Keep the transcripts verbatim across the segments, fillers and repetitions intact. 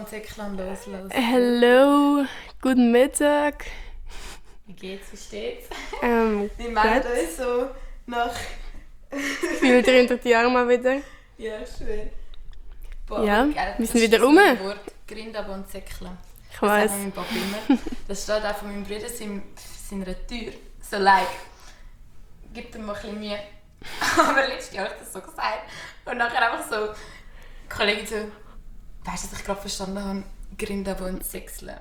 und Säcklein loslassen. Hallo, guten Mittag. Wie geht's, wie steht's? Ähm, Wir melden uns so nach... Viele dreihundert Jahre mal wieder. Ja, schön. Boah, Ja, gell, wir sind wieder das rum. ist das Wort Grindab und Säcklein. Ich Das weiss. sagt mein Papa immer. Das steht auch von meinem Bruder in seiner Tür. So like, gib dir mal ein bisschen Mühe. Aber letztes Jahr habe ich das so gesagt. Und nachher einfach so, die Kollegin so, weißt du, was ich gerade verstanden habe? Grindab und Säcklein.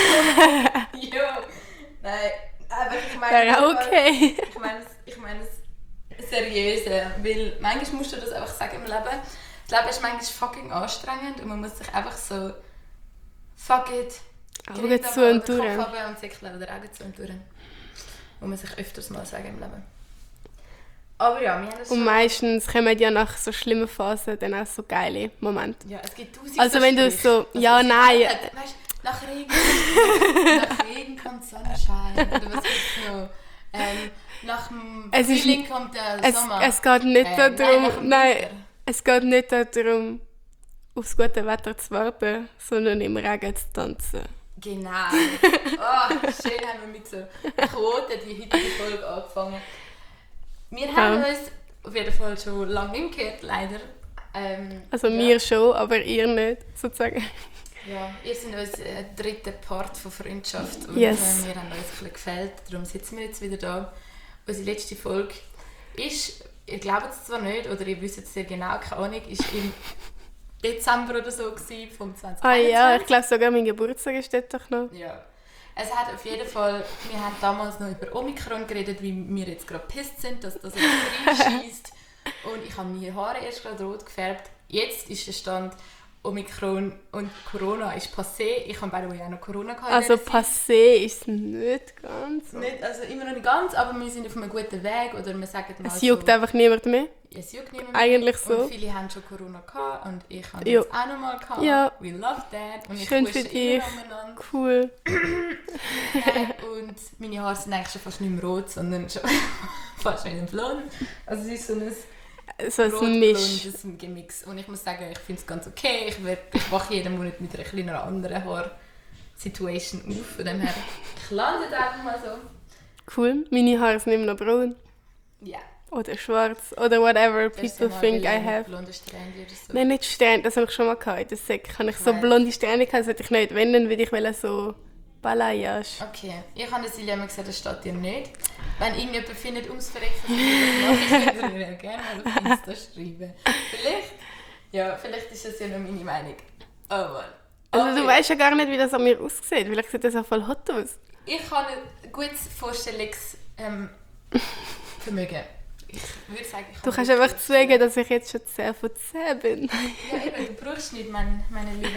Jo, nein, aber ich meine... Ja, okay. Ich meine es, ich meine es seriöse, weil manchmal musst du das einfach sagen im Leben. Das Leben ist manchmal fucking anstrengend und man muss sich einfach so fuck it, Augen zu und durch. Kopf haben und Säcklein oder Augen zu und durch. Muss man sich öfters mal sagen im Leben. Aber ja, wir haben es Und schon... meistens kommen ja nach so schlimmen Phasen dann auch so geile Momente. Ja, es gibt tausend Also wenn du Versprüche. so, ja, Also, nein. Weißt, nach Regen, nach Regen kommt Sonnenschein. Oder was gibt's noch? Ähm, nach dem Es ist- Frühling kommt der Es, Sommer. es geht nicht Ähm, nein, nach darum, dem nein, Winter. es geht nicht darum, aufs gute Wetter zu warten, sondern im Regen zu tanzen. Genau. Oh, schön haben wir mit so Quoten die heutige Folge angefangen. Wir haben Ja. uns auf jeden Fall schon lange nicht mehr gehört, leider. Ähm, Also ja. wir schon, aber ihr nicht, sozusagen. Ja, ihr seid unser äh, dritter Part von Freundschaft und Yes. äh, wir haben uns ein bisschen gefällt, darum sitzen wir jetzt wieder da. Unsere letzte Folge ist, ihr glaubt es zwar nicht, oder ihr wisst es sehr genau, keine Ahnung, ist im Dezember oder so gewesen, vom zwanzig Ah ja, ich einundzwanzig. glaube sogar mein Geburtstag ist dort doch noch. Ja. Es hat auf jeden Fall, wir haben damals noch über Omikron geredet, wie wir jetzt gerade pisst sind, dass das jetzt reinschießt. Und ich habe meine Haare erst gerade rot gefärbt. Jetzt ist der Stand Omikron und Corona ist passé. Ich habe by the way auch noch Corona gehabt. in Also dieser Zeit. passé ist es nicht ganz. Nicht, also immer noch nicht ganz, aber wir sind auf einem guten Weg. Oder wir sagen mal Es juckt so, einfach niemand mehr. es juckt niemand mehr. Eigentlich so. Und viele haben schon Corona gehabt und ich habe Jo. jetzt auch noch mal gehabt. Ja. We love that. Und ich Schön pushe für dich. immer noch miteinander. Cool. Äh, und meine Haare sind eigentlich schon fast nicht mehr rot, sondern schon fast wieder blond. Also es ist so ein So ein Misch. rot-blondes Gemix. Und ich muss sagen, ich finde es ganz okay. Ich, werd, ich wache jeden Monat mit einer kleinen anderen Haar-Situation auf. Von dem her, ich lande jetzt einfach mal so. Cool. Meine Haare sind immer noch braun. Ja. Oder schwarz. Oder whatever Das ist people mal think I eine have. blonde Strähne oder so. Nein, nicht Strähne, das habe ich schon mal gehabt. In der Säck habe ich so Nein. blonde Strähne gehabt, das hätte ich nicht. Wenn, dann würde ich wollen so Balayage. Okay, ich habe Silja immer gesagt, das steht dir nicht. Wenn irgendjemand findet, ums Verrecken, das mache ich, könnt ihr mir gerne mal auf Insta schreiben. Vielleicht, ja, vielleicht ist das ja noch meine Meinung. Oh Mann. Also Okay. du weißt ja gar nicht, wie das an mir aussieht. Vielleicht sieht das auch voll hot aus. Ich habe ein gutes Vorstellungsvermögen. Ähm, Vermögen. ich würde sagen, ich Du habe kannst nicht einfach viel zugeben, dass ich jetzt schon zehn von zehn bin. Ja, eben, du brauchst nicht, mein, meine Liebe.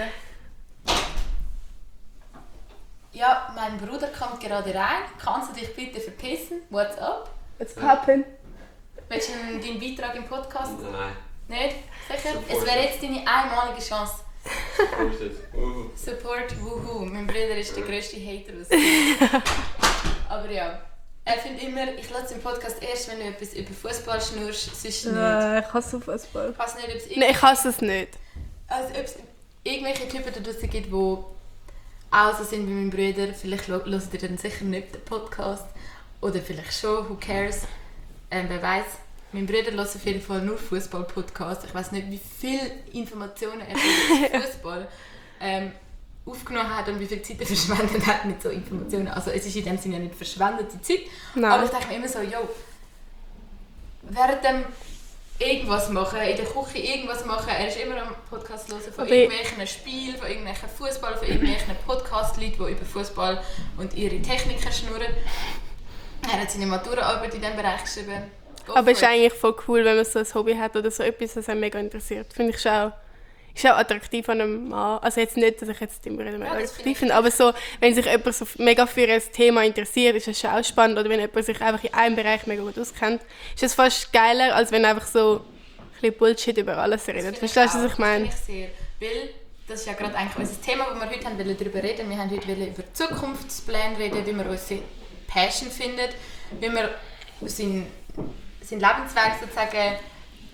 Ja, mein Bruder kommt gerade rein. Kannst du dich bitte verpissen? What's up? What's poppin'? Willst du deinen Beitrag im Podcast? Nein. Nicht? Sicher? Support. Es wäre jetzt deine einmalige Chance. Supported. Uh. Support, wuhu. Mein Bruder ist der grösste Hater, was es gibt. Aber ja. Er findet immer, ich lasse den Podcast erst, wenn du etwas über Fußball schnurst, sonst nicht. ich hasse Fußball. Ich weiß nicht, ob es Nein, ich hasse es nicht. Also, ob es irgendwelche Typen da draussen gibt, die auch so sind wie mein Bruder. Vielleicht lo- hört ihr dann sicher nicht den Podcast. Oder vielleicht schon, who cares. Ähm, wer weiß. Mein Bruder hört auf jeden Fall nur Fußball-Podcasts. Ich weiß nicht, wie viele Informationen er über Fußball ähm, aufgenommen hat und wie viel Zeit er verschwendet hat mit so Informationen. Also es ist in dem Sinne ja nicht verschwendete Zeit. Nein. Aber ich denke mir immer so, yo, während dem irgendwas machen, in der Küche irgendwas machen, er ist immer am Podcast hören von Aber- irgendwelchen Spielen, von irgendwelchen Fußball, von irgendwelchen Podcast-Leuten, die über Fußball und ihre Techniken schnurren. Er hat seine Maturaarbeit in diesem Bereich geschrieben. Go Aber es ist for it. eigentlich voll cool, wenn man so ein Hobby hat oder so etwas, das einen mega interessiert. Finde ich schon auch, ist auch attraktiv an einem Mann. Also jetzt nicht, dass ich jetzt den Bruder mega Ja, das finde attraktiv ich finde, aber so, wenn sich jemand so mega für ein Thema interessiert, ist es schon auch spannend. Oder wenn jemand sich einfach in einem Bereich mega gut auskennt, ist es fast geiler, als wenn einfach so ein bisschen Bullshit über alles redet. Das Verstehst du, finde was ich meine? Das finde ich sehr. Weil, das ist ja gerade eigentlich unser Thema, das wir heute haben, wollen darüber reden. Wir haben heute wollen über Zukunftspläne reden, wie man unsere Passion findet, wie man seinen, seinen Lebensweg sozusagen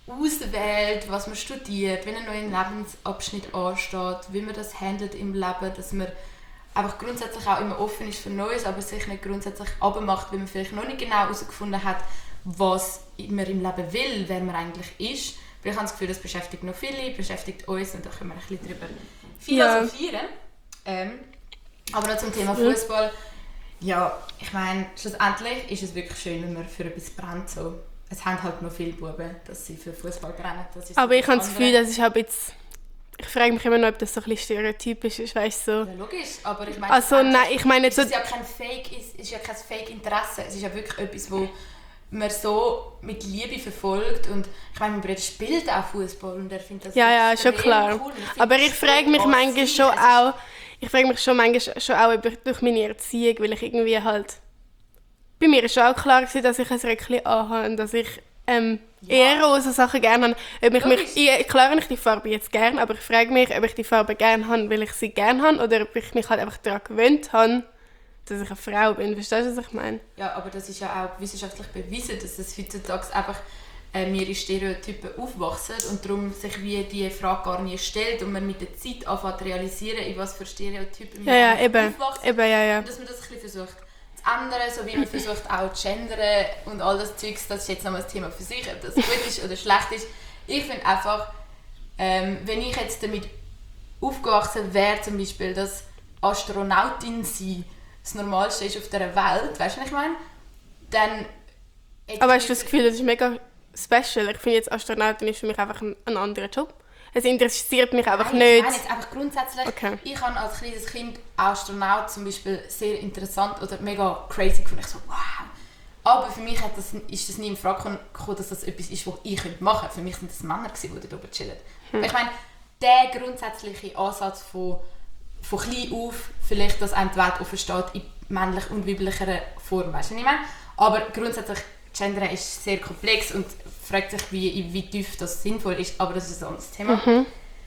auswählt, was man studiert, wenn ein neuer Lebensabschnitt ansteht, wie man das handelt im Leben, dass man einfach grundsätzlich auch immer offen ist für Neues, aber sich nicht grundsätzlich abmacht, weil man vielleicht noch nicht genau herausgefunden hat, was man im Leben will, wer man eigentlich ist. Weil ich habe das Gefühl, das beschäftigt noch viele, beschäftigt uns und da können wir ein bisschen drüber philosophieren. Ja. Ähm, aber noch zum Thema Fußball. Ja, ich meine, schlussendlich ist es wirklich schön, wenn man für etwas brennt. So. Es haben halt noch viele Buben, dass sie für Fußball brennen. Das ist aber so ich habe das Gefühl, das ist halt jetzt... Ich frage mich immer noch, ob das so ein bisschen stereotypisch ist, weißt du? So. Ja, logisch, aber ich meine... Also nein, ich meine jetzt so... Es ist ja kein Fake, es ist ja kein Fake-Interesse. Es ist ja wirklich etwas, wo man so mit Liebe verfolgt. Und ich meine, mein Bruder spielt auch Fußball und er findet das ja, ja, schon klar. Cool. Ich aber ich frage mich manchmal schon auch... Ich frage mich schon manchmal schon auch über, durch meine Erziehung, weil ich irgendwie halt... Bei mir war schon auch klar, dass ich ein Röckchen anhabe und dass ich ähm, ja. eher rosa Sachen gerne habe. Ob ich mich, ich, klar habe ich die Farbe jetzt gerne, aber ich frage mich, ob ich die Farbe gerne habe, weil ich sie gerne habe oder ob ich mich halt einfach daran gewöhnt habe, dass ich eine Frau bin. Verstehst du, was ich meine? Ja, aber das ist ja auch wissenschaftlich bewiesen, dass es heutzutage einfach äh, mehrere Stereotypen aufwachsen und darum sich wie die Frage gar nicht stellt und man mit der Zeit anfängt zu realisieren, in was für Stereotypen man ja, ja, eben. aufwachsen. Eben, ja, ja. Und dass man das ein bisschen versucht zu ändern, so wie man versucht auch zu gendern und all das Zeugs, das ist jetzt nochmal ein Thema für sich, ob das gut ist oder schlecht ist. Ich finde einfach, ähm, wenn ich jetzt damit aufgewachsen wäre, zum Beispiel, dass Astronautin sein das Normalste ist auf dieser Welt, weißt du, was ich meine? Dann... Aber hast du das Gefühl, das ist mega special? Ich finde jetzt, Astronautin ist für mich einfach ein, ein anderer Job. Es interessiert mich einfach Nein, nicht. Ich meine jetzt einfach grundsätzlich, okay. Ich habe als kleines Kind Astronaut zum Beispiel sehr interessant oder mega crazy gefunden. Ich so, wow. Aber für mich hat das, ist das nie in Frage gekommen, dass das etwas ist, was ich machen könnte. Für mich waren das Männer, die dort oben chillen. Hm. Ich meine, der grundsätzliche Ansatz von, von klein auf, vielleicht, dass einem die Welt offen steht, in männlich und weiblicher Form, weißt du, was ich meine? Aber grundsätzlich, Gender ist sehr komplex und fragt sich, wie, wie tief das sinnvoll ist, aber das ist ein anderes Thema. Mhm.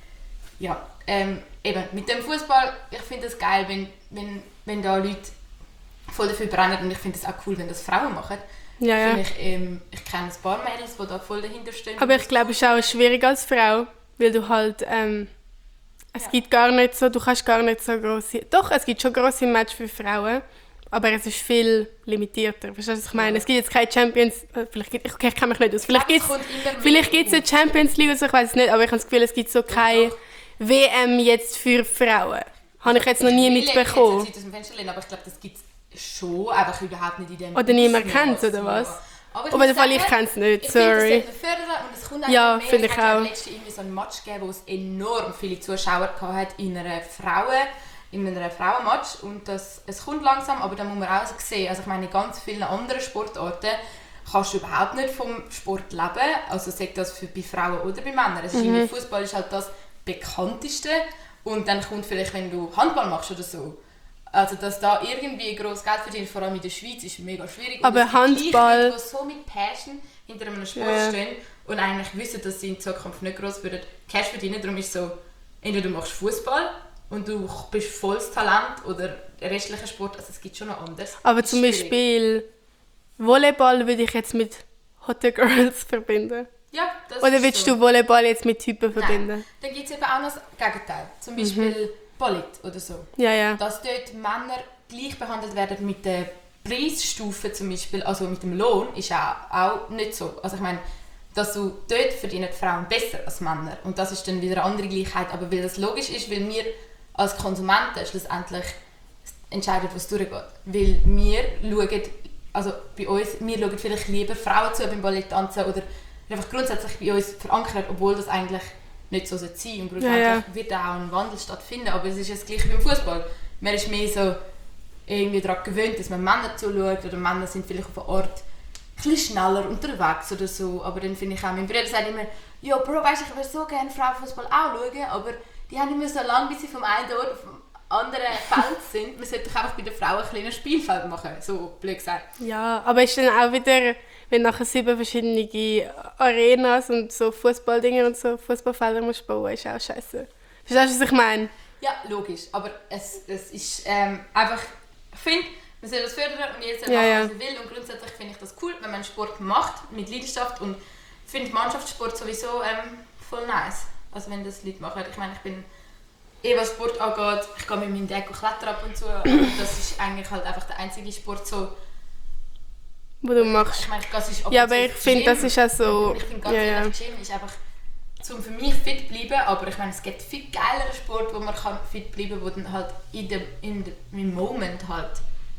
Ja, ähm, eben, mit dem Fußball, ich finde es geil, wenn, wenn, wenn da Leute voll dafür brennen und ich finde es auch cool, wenn das Frauen machen. Ja, ja. Ich, ähm, ich kenne ein paar Mädels, die da voll dahinter stehen. Aber ich glaube, es ist auch schwierig als Frau, weil du halt, ähm, es ja. gibt gar nicht so, du kannst gar nicht so grosse, doch, es gibt schon grosse Matches für Frauen, aber es ist viel limitierter. Verstehst du, was ich meine? Es gibt jetzt keine Champions... Vielleicht gibt, okay, ich kenne mich nicht aus. Vielleicht gibt es eine Champions League, also ich weiß es nicht, aber ich habe das Gefühl, es gibt so keine W M jetzt für Frauen. Habe ich jetzt noch nie mitbekommen. Ich will jetzt nicht aber ich glaube, das gibt es schon, einfach überhaupt nicht in dem... Oder niemand kennt es, oder was? Aber auf jeden Fall, ich kenne es nicht, ich sorry. Ich finde, das sollte man fördern und es kommt ja, mehr. finde ich auch. Es hat letztens so einen Match gegeben, wo es enorm viele Zuschauer hatte in einer Frauen... in einem Frauenmatch und das, es kommt langsam, aber da muss man auch sehen, also ich meine, in ganz vielen anderen Sportarten kannst du überhaupt nicht vom Sport leben, also sei das für, bei Frauen oder bei Männern. Es ist mhm. Fußball ist halt das bekannteste und dann kommt vielleicht, wenn du Handball machst oder so, also dass da irgendwie gross Geld verdient, vor allem in der Schweiz, ist mega schwierig. Aber und Handball... Leute, die so mit Passion hinter einem Sport ja. stehen und eigentlich wissen, dass sie in Zukunft nicht gross würden Cash verdienen, darum ist so, entweder du machst Fußball und du bist volles Talent oder restlicher Sport, also es gibt schon noch anderes. Aber zum Beispiel Volleyball würde ich jetzt mit Hotte Girls verbinden. Ja, das Oder ist willst so. du Volleyball jetzt mit Typen verbinden? Nein. Dann gibt es eben auch noch das Gegenteil. Zum Beispiel mhm. Ballett oder so. Ja, ja. Dass dort Männer gleich behandelt werden mit der Preisstufe zum Beispiel, also mit dem Lohn, ist auch, auch nicht so. Also ich meine, dass du dort verdienen Frauen besser als Männer. Und das ist dann wieder eine andere Gleichheit. Aber weil das logisch ist, weil wir als Konsumenten schlussendlich entscheiden, was durchgeht. Weil wir schauen, also bei uns, wir schauen vielleicht lieber Frauen zu beim Balletttanzen oder einfach grundsätzlich bei uns verankert, obwohl das eigentlich nicht so sein sollte. Und grundsätzlich ja, ja. wird auch ein Wandel stattfinden, aber es ist ja das Gleiche wie im Fußball. Man ist mehr so irgendwie daran gewöhnt, dass man Männer zuschaut oder Männer sind vielleicht auf eine Art ein bisschen schneller unterwegs oder so. Aber dann finde ich auch, mein Bruder sagt immer, ja Bro, weißt du, ich würde so gerne Frauenfußball auch schauen, aber die haben immer so lange, bis sie vom einen Ort auf dem anderen Feld sind. Man sollte doch einfach bei den Frauen ein kleines Spielfeld machen, so blöd gesagt. Ja, aber ist dann auch wieder, wenn nachher sieben verschiedene Arenas und so Fußballdinger und so Fußballfelder musst bauen, ist auch scheiße. Verstehst du, was ich meine? Ja, logisch, aber es, es ist ähm, einfach, ich finde, man soll das fördern und jeder soll ja, machen, ja. was er will und grundsätzlich finde ich das cool, wenn man Sport macht mit Leidenschaft und finde Mannschaftssport sowieso ähm, voll nice. Also wenn das Leute machen. Ich meine, ich bin eh was Sport angeht, ich gehe mit meinem Dad klettern ab und zu. Aber das ist eigentlich halt einfach der einzige Sport so. Wo du machst. Ich meine, ich gehe sonst ab Ja, und aber zu ich ins finde, Gym. das ist auch so. Ich finde ganz ja, ehrlich, ja. Gym ist einfach zum für mich fit bleiben, aber ich meine, es gibt viel geileren Sport, wo man kann fit bleiben kann, wo dann halt in dem, in dem im Moment halt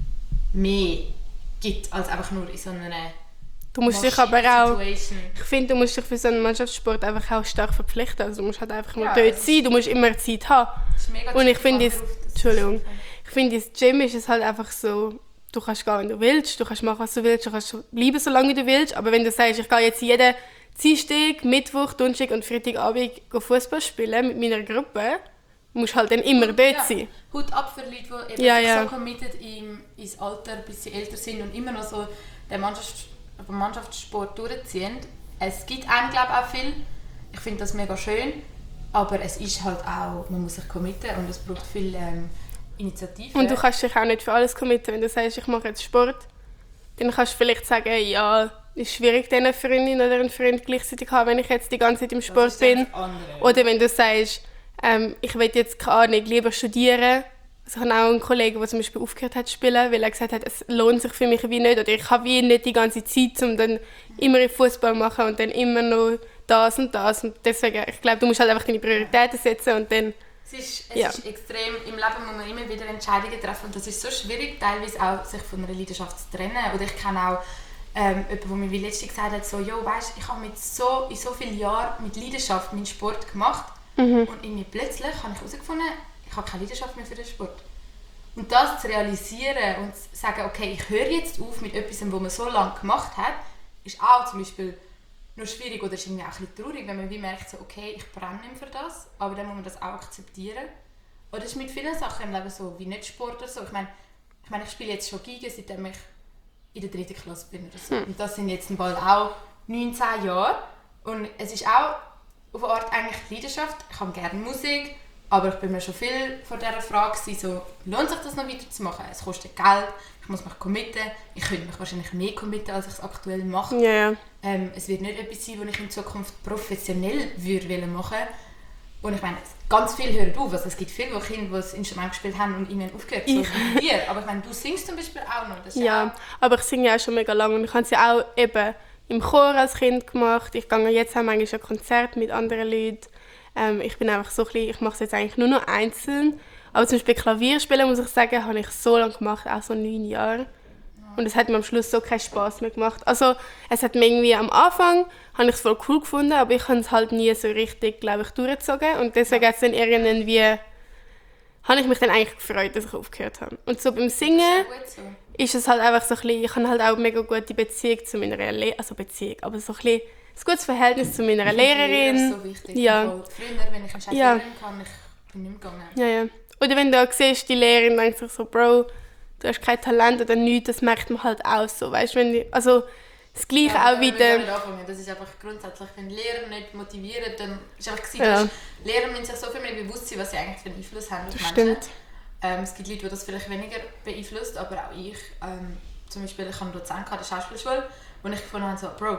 mehr gibt, als einfach nur in so einer Du musst dich aber auch, Situation. ich finde, du musst dich für so einen Mannschaftssport einfach auch stark verpflichten. Also du musst halt einfach mal Ja, dort es sein, du musst immer Zeit haben. Das ist mega Und ich chill, finde, fahr es- drauf, das ist Entschuldigung. super. Ich finde, ins Gym ist es halt einfach so, du kannst gehen, wenn du willst, du kannst machen, was du willst, du kannst bleiben, solange du willst. Aber wenn du sagst, ich gehe jetzt jeden Dienstag, Mittwoch, Donnerstag und Freitagabend Fußball spielen mit meiner Gruppe, musst du halt dann immer dort Ja, sein. Hut ab für Leute, die eben Ja, sich ja. so committed im, ins Alter, bis sie älter sind und immer noch so den Mannschafts- den Mannschaftssport durchziehen. Es gibt einem, glaube ich, auch viel. Ich finde das mega schön. Aber es ist halt auch, man muss sich committen und es braucht viel ähm, Initiative. Und du kannst dich auch nicht für alles committen. Wenn du sagst, ich mache jetzt Sport, dann kannst du vielleicht sagen, ja, es ist schwierig, eine Freundin oder einen Freund gleichzeitig zu haben, wenn ich jetzt die ganze Zeit im Das Sport ist bin. einfach andere. Oder wenn du sagst, ähm, ich will jetzt keine Ahnung, lieber studieren. Also ich habe auch einen Kollegen, der zum Beispiel aufgehört hat zu spielen, weil er gesagt hat, es lohnt sich für mich wie nicht. Oder ich habe wie nicht die ganze Zeit, um dann immer Fußball machen und dann immer noch das und das. Und deswegen, ich glaube, du musst halt einfach deine Prioritäten setzen und dann... Es ist, es Ja. ist extrem, im Leben muss man immer wieder Entscheidungen treffen und das ist so schwierig, teilweise auch sich von einer Leidenschaft zu trennen. Oder ich kenne auch ähm, jemanden, der mir wie letztens gesagt hat, so, «Jo, weißt, ich habe mit so, in so vielen Jahren mit Leidenschaft meinen Sport gemacht Mhm. und irgendwie plötzlich habe ich herausgefunden, ich habe keine Leidenschaft mehr für den Sport.» Und das zu realisieren und zu sagen, okay, ich höre jetzt auf mit etwas, was man so lange gemacht hat, ist auch zum Beispiel noch schwierig oder ist irgendwie auch ein bisschen traurig, wenn man wie merkt, so, okay, ich brenne nicht für das, aber dann muss man das auch akzeptieren. Oder es ist mit vielen Sachen im Leben so, wie nicht Sport oder so. Ich meine, ich, meine, ich spiele jetzt schon Giga, seitdem ich in der dritten Klasse bin oder so. Und das sind jetzt bald auch neunzehn Jahre. Und es ist auch auf eine Art eigentlich Leidenschaft. Ich habe gerne Musik, aber ich bin mir schon viel vor dieser Frage gewesen, so, lohnt sich das noch weiterzumachen? Es kostet Geld, ich muss mich committen. Ich könnte mich wahrscheinlich mehr committen, als ich es aktuell mache. Ja, ja. Ähm, es wird nicht etwas sein, das ich in Zukunft professionell würde machen würde. Und ich meine, ganz viele hören auf. Also es gibt viele die Kinder, die das Instrument gespielt haben und irgendwann aufgehört so Ich. wie dir. Aber ich meine, du singst zum Beispiel auch noch. Das ist Ja, aber ich singe ja auch schon mega lange und ich habe es ja auch eben im Chor als Kind gemacht. Ich gehe jetzt auch manchmal an Konzerte mit anderen Leuten. Ähm, ich bin einfach so ein bisschen, ich mache es jetzt eigentlich nur noch einzeln. Aber zum Beispiel Klavier spielen, muss ich sagen, habe ich so lange gemacht, auch so neun Jahre. Und es hat mir am Schluss so keinen Spass mehr gemacht. Also es hat mir irgendwie am Anfang, habe ich es voll cool gefunden, aber ich habe es halt nie so richtig, glaube ich, durchgezogen. Und deswegen hat es dann irgendwie, habe ich mich dann eigentlich gefreut, dass ich aufgehört habe. Und so beim Singen gut so. ist es halt einfach so ein bisschen, ich habe halt auch eine mega gute Beziehung zu meiner Lehrerin, also Beziehung, aber so ein bisschen ein gutes Verhältnis zu meiner Lehrerin. Das ist so wichtig. Ja. Voll. Früher, wenn ich eine scheiß Ja. Lehrerin kann, ich bin nicht mehr gegangen. Ja, ja. Oder wenn du auch siehst, die Lehrerin denkt sich so, Bro, du hast kein Talent oder nichts, das merkt man halt auch so, weißt, wenn die, also das Gleiche Ja, auch da müssen wir wieder. nicht anfangen. Das ist einfach grundsätzlich, wenn Lehrer nicht motivieren, dann ist einfach gewesen, Ja. dass Lehrer müssen sich so viel mehr bewusst sein, was sie eigentlich für einen Einfluss haben auf Das Menschen. stimmt. Ähm, es gibt Leute, die das vielleicht weniger beeinflusst, aber auch ich. Ähm, zum Beispiel, ich hatte einen Dozent an der Schauspielschule, wo ich gefunden habe, so, Bro,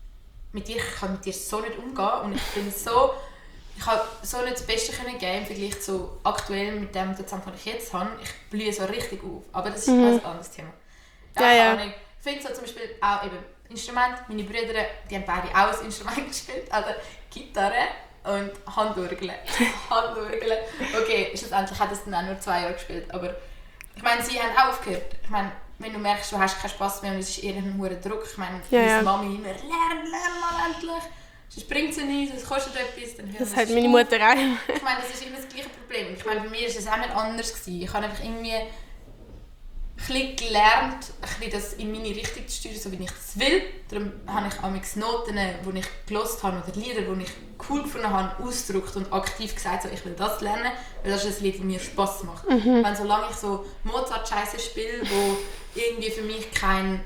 mit dir, ich kann mit dir so nicht umgehen und ich bin so, ich habe so nicht das Beste können geben im Vergleich zu aktuell mit dem Dozent, den ich jetzt habe. Ich blühe so richtig auf, aber das ist Mhm. ein anderes Thema. Ja, keine ja. Ahnung. Ich finde so zum Beispiel auch eben Instrument, meine Brüder, die haben beide auch ein Instrument gespielt, also Gitarre und Handorgel. Handorgel. Okay, schlussendlich hat es dann auch nur zwei Jahre gespielt, aber ich meine, sie haben auch aufgehört. Ich meine, wenn du merkst, du hast keinen Spass mehr und es ist eher ein hoher Druck. Ich meine, Ja, meine ja. Mami immer, lern, lern mal endlich. Sonst bringt sie nichts, es kostet etwas, dann hören Das sie hat es meine auf. Mutter auch. Ich meine, das ist immer das gleiche Problem. Ich meine, bei mir war es auch nicht anders gewesen. Ich habe einfach irgendwie ein bisschen gelernt, ein bisschen das in meine Richtung zu steuern, so wie ich das will. Darum habe ich amigs Noten, die ich gehört habe, oder Lieder, die ich cool gefunden habe, ausgedrückt und aktiv gesagt, so, ich will das lernen, weil das ist ein Lied, das mir Spass macht. Wenn solange ich so Mozart-Scheiße spiele, wo irgendwie für mich keinen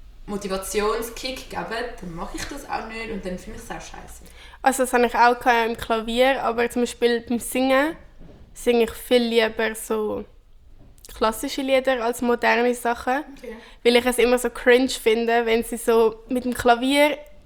Motivationskick geben, dann mache ich das auch nicht und dann finde ich es auch scheiße. Also das habe ich auch gehabt im Klavier, aber zum Beispiel beim Singen singe ich viel lieber so klassische Lieder als moderne Sachen, Okay. weil ich es immer so cringe finde, wenn sie so mit dem Klavier,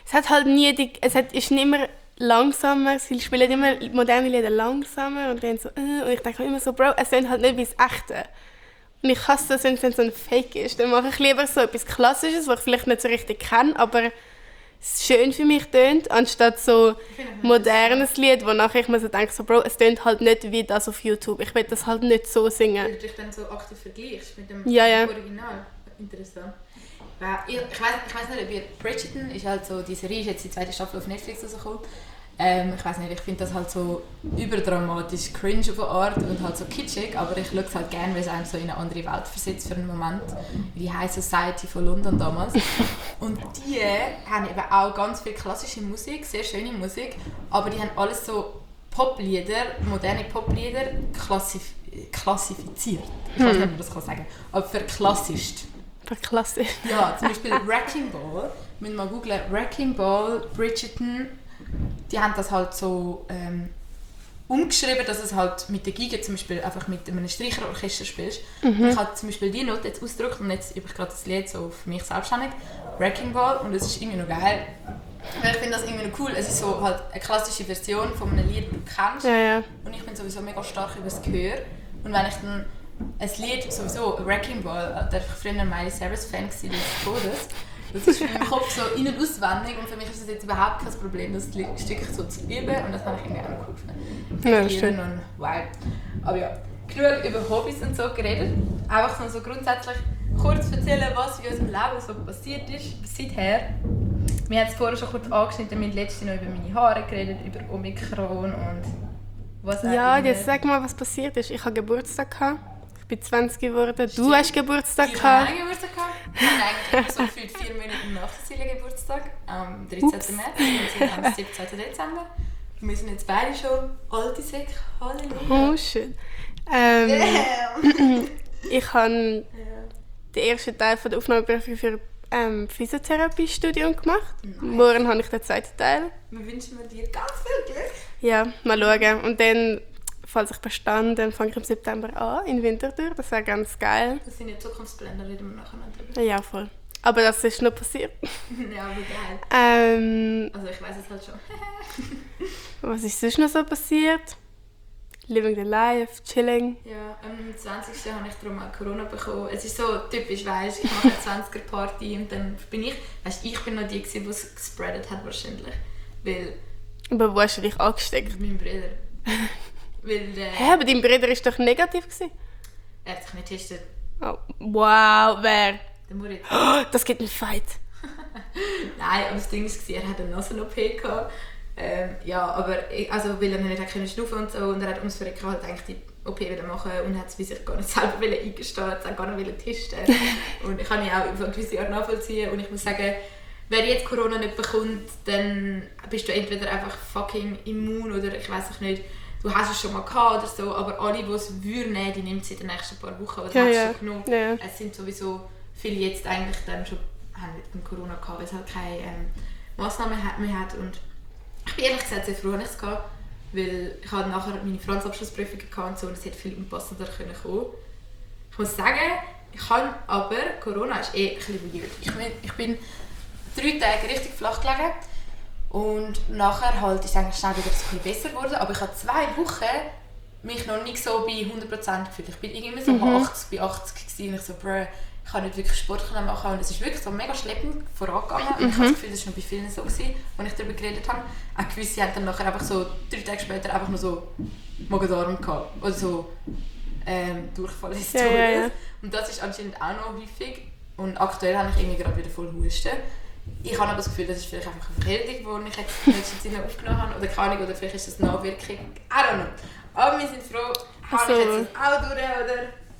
es hat halt nie, die, es hat, ist nicht immer langsamer, sie spielen immer moderne Lieder langsamer und dann so, äh, und ich denke immer so, Bro, es sind halt nicht wie das Echte. Und ich hasse das, wenn es so ein Fake ist. Dann mache ich lieber so etwas Klassisches, was ich vielleicht nicht so richtig kenne, aber es schön für mich tönt, anstatt so ein modernes Lied, wo nachher ich mir so denke, so, Bro, es tönt halt nicht wie das auf YouTube. Ich will das halt nicht so singen. Weil du dich dann so aktiv vergleichst mit dem Ja, ja. Original. Interessant. Ja, ich, ich weiß ich weiss nicht, ob ihr Bridgerton ist halt so, die Serie ist jetzt die zweite Staffel auf Netflix rausgekommen. Ähm, ich weiß nicht, ich finde das halt so überdramatisch cringe auf eine Art und halt so kitschig, aber ich schaue es halt gerne, weil es einem so in eine andere Welt versetzt für einen Moment. Wie die High Society von London damals. Und die haben eben auch ganz viel klassische Musik, sehr schöne Musik, aber die haben alles so Poplieder, moderne Poplieder klassif- klassifiziert. Ich weiß nicht, ob man das kann sagen, aber verklassischt. Klassisch. Ja, zum Beispiel Wrecking Ball, müssen wir mal googlen, Wrecking Ball, Bridgerton, die haben das halt so ähm, umgeschrieben, dass es halt mit der Geige zum Beispiel einfach mit einem Streicherorchester spielst. Mhm. Ich habe zum Beispiel die Note jetzt ausgedrückt und jetzt übe ich gerade das Lied so für mich selbstständig, Wrecking Ball, und es ist irgendwie noch geil. Weil ich finde das irgendwie noch cool, es ist so halt eine klassische Version von einem Lied, das du kennst. Ja, ja. Und ich bin sowieso mega stark über das Gehör. Und wenn ich dann ein Lied, sowieso Wrecking Ball, da war ich früher ein Miley Cyrus Fan des Todes. Das ist in meinem Kopf so in- und auswendig und für mich ist es jetzt überhaupt kein Problem, das Stück so zu üben und das habe ich irgendwie auch noch cool gefunden. Ja, schön. Und wow. Aber ja, genug über Hobbys und so geredet. Einfach so, so grundsätzlich kurz erzählen, was in unserem Leben so passiert ist seither. Wir haben es vorher schon kurz angeschnitten, wir haben letztes Jahr noch über meine Haare geredet, über Omikron und was auch Ja, immer. jetzt sag mal, was passiert ist. Ich hatte Geburtstag gehabt. Ich bin zwanzig geworden. Du hast Geburtstag Ich gehabt. habe Geburtstag gehabt. Ich habe eigentlich so gefühlt vier Monate nach Cecilia Geburtstag, am dreizehnten März, und wir haben am siebzehnten Dezember. Wir sind jetzt beide schon alte Säcke. Halleluja. Oh, schön. Ähm, ich habe den ersten Teil von der Aufnahmeprüfung für ähm, Physiotherapiestudium gemacht. Nice. Morgen habe ich den zweiten Teil. Wir wünschen dir ganz viel Glück. Ja, mal schauen. Und dann, falls ich bestehe, dann fange ich im September an, in Winterthur. Das wäre ganz geil. Das sind ja Zukunftspläne, reden wir nachher noch drüber. Ja, voll. Aber das ist noch passiert. Ja, aber geil. Ähm, Also ich weiss es halt schon. was ist sonst noch so passiert? Living the life, chilling. Ja, am zwanzigsten habe ich darum auch Corona bekommen. Es ist so typisch, weißt, ich mache eine zwanziger-Party und dann bin ich, weißt, ich bin noch die, die es gespreadet hat wahrscheinlich. Weil Aber wo hast du dich angesteckt? mein Bruder. Weil äh, Hä, aber dein Bruder war doch negativ gewesen. er hat sich nicht getestet. Oh, wow, wer? Der Moritz. Oh, das gibt einen Fight. Nein, aber das Ding war, er hatte eine Nasen-O P gehabt. Ähm, ja, aber ich, also, weil er nicht hat können schnaufen und so, und er hat ums Verrecken halt eigentlich die O P wieder machen und hat es sich gar nicht selber eingestehen, hat es gar nicht testen. Und ich kann ihn auch über eine gewisse Art nachvollziehen und ich muss sagen, wer jetzt Corona nicht bekommt, dann bist du entweder einfach fucking immun oder ich weiß auch nicht, du hast es schon mal gehabt oder so, aber alle, die es würden nehmen, die nimmt es in den nächsten paar Wochen oder Ja, haben es ja. schon genommen. Ja. Es sind sowieso viele jetzt eigentlich dann schon haben mit Corona gehabt, weil es halt keine ähm, Massnahmen mehr hat. Und ich bin ehrlich gesagt sehr froh, dass ich es hatte, weil ich hatte nachher meine Franz-Abschlussprüfungen gehabt und so, und es hätte viel unpassender können kommen. Ich muss sagen, ich kann aber, Corona ist eh ein bisschen weird. Ich bin, ich bin drei Tage richtig flach gelegen und nachher halt ist es eigentlich schnell wieder ein bisschen besser geworden, aber ich habe zwei Wochen mich noch nicht so bei hundert Prozent gefühlt. Ich bin irgendwie so Mhm. achtzig bei achtzig gewesen, und ich so, bruh, ich kann nicht wirklich Sport machen und es ist wirklich so mega schleppend vorangegangen. Und ich habe das Gefühl, das war noch bei vielen so, gewesen, als ich darüber geredet habe. Auch gewisse haben dann nachher einfach so drei Tage später einfach nur so Magen-Darm gehabt oder so ähm, Durchfall des Ja, Todes. ja, ja. Und das ist anscheinend auch noch häufig. Und aktuell habe ich irgendwie gerade wieder voll Husten. Ich habe aber das Gefühl, das ist vielleicht einfach eine Verkältung, die ich jetzt in letzter Zeit noch aufgenommen habe. Oder keine Ahnung, oder vielleicht ist das eine Nachwirkung. I don't know. Aber wir sind froh, habe ich Also- jetzt das auch durch, oder?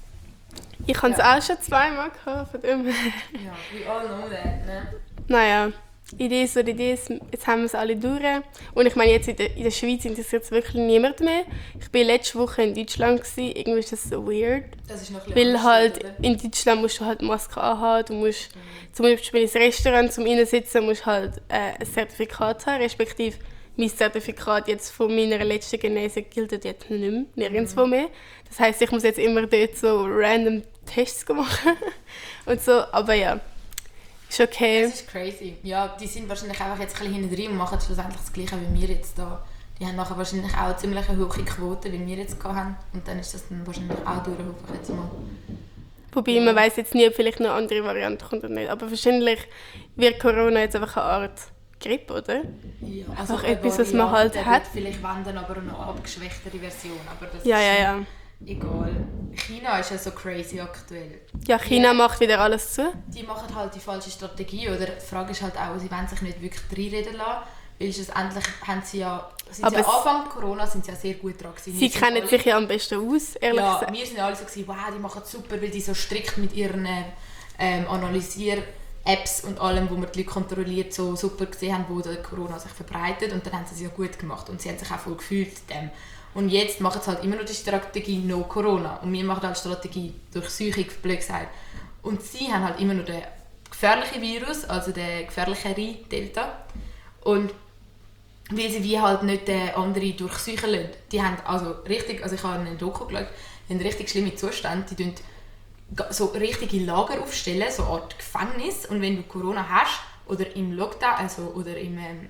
Ich hatte es Ja. auch schon zweimal gehabt, von dem her. Ja, we all know that, ne? Naja, Idee ist oder Idee ist, jetzt haben wir es alle durch. Und ich meine, jetzt in der, in der Schweiz interessiert es wirklich niemand mehr. Ich war letzte Woche in Deutschland, gewesen. Irgendwie ist das so weird. Das ist noch ein bisschen Weil anders, halt oder? in Deutschland musst du halt Maske anhaben, du musst zum Beispiel ins Restaurant zum Reinsitzen musst du halt äh, ein Zertifikat haben, respektive mein Zertifikat jetzt von meiner letzten Genese gilt jetzt nicht mehr, nirgendwo mehr. Das heisst, ich muss jetzt immer dort so random Tests machen und so, aber ja. Ist okay. Das ist crazy. Ja, die sind wahrscheinlich einfach jetzt ein bisschen hinten drin und machen schlussendlich das Gleiche wie wir jetzt da. Die haben nachher wahrscheinlich auch eine ziemlich hohe Quote, wie wir jetzt haben. Und dann ist das dann wahrscheinlich auch durch, hoffe ich jetzt mal. Wobei, man weiss jetzt nie, ob vielleicht noch eine andere Variante kommt oder nicht. Aber wahrscheinlich wird Corona jetzt einfach eine Art Grippe, oder? Ja, Einfach eine etwas, was man Variante halt hat. wird vielleicht wenden, aber eine abgeschwächtere Version. Aber das Ja, ist ja, ja. egal. China ist ja so crazy aktuell. Ja, China Ja. macht wieder alles zu. Die machen halt die falsche Strategie. Oder die Frage ist halt auch, sie wollen sich nicht wirklich reinreden lassen. Weil schlussendlich haben sie ja, sind Aber sie ja es- Anfang Corona sind sie ja sehr gut dran gewesen. Sie Wir sind kennen alle- sich ja am besten aus, ehrlich Ja, gesagt. wir sind alle so gewesen, wow, die machen es super, weil die so strikt mit ihren ähm, Analysier-Apps und allem, wo man die Leute kontrolliert, so super gesehen haben, wo der Corona sich verbreitet. Und dann haben sie es ja gut gemacht und sie haben sich auch voll gefühlt mit dem. Und jetzt machen sie halt immer noch die Strategie No Corona. Und wir machen halt die Strategie Durchsuchung, blöd gesagt. Und sie haben halt immer noch den gefährlichen Virus, also den gefährlicheren Delta. Und weil sie wie halt nicht den anderen durchsuchen lassen. Die haben also richtig, also ich habe einen Doku geschaut, die haben richtig schlimme Zustände. Die tun ga- so richtige Lager aufstellen, so eine Art Gefängnis. Und wenn du Corona hast oder im Lockdown, also oder im, ähm,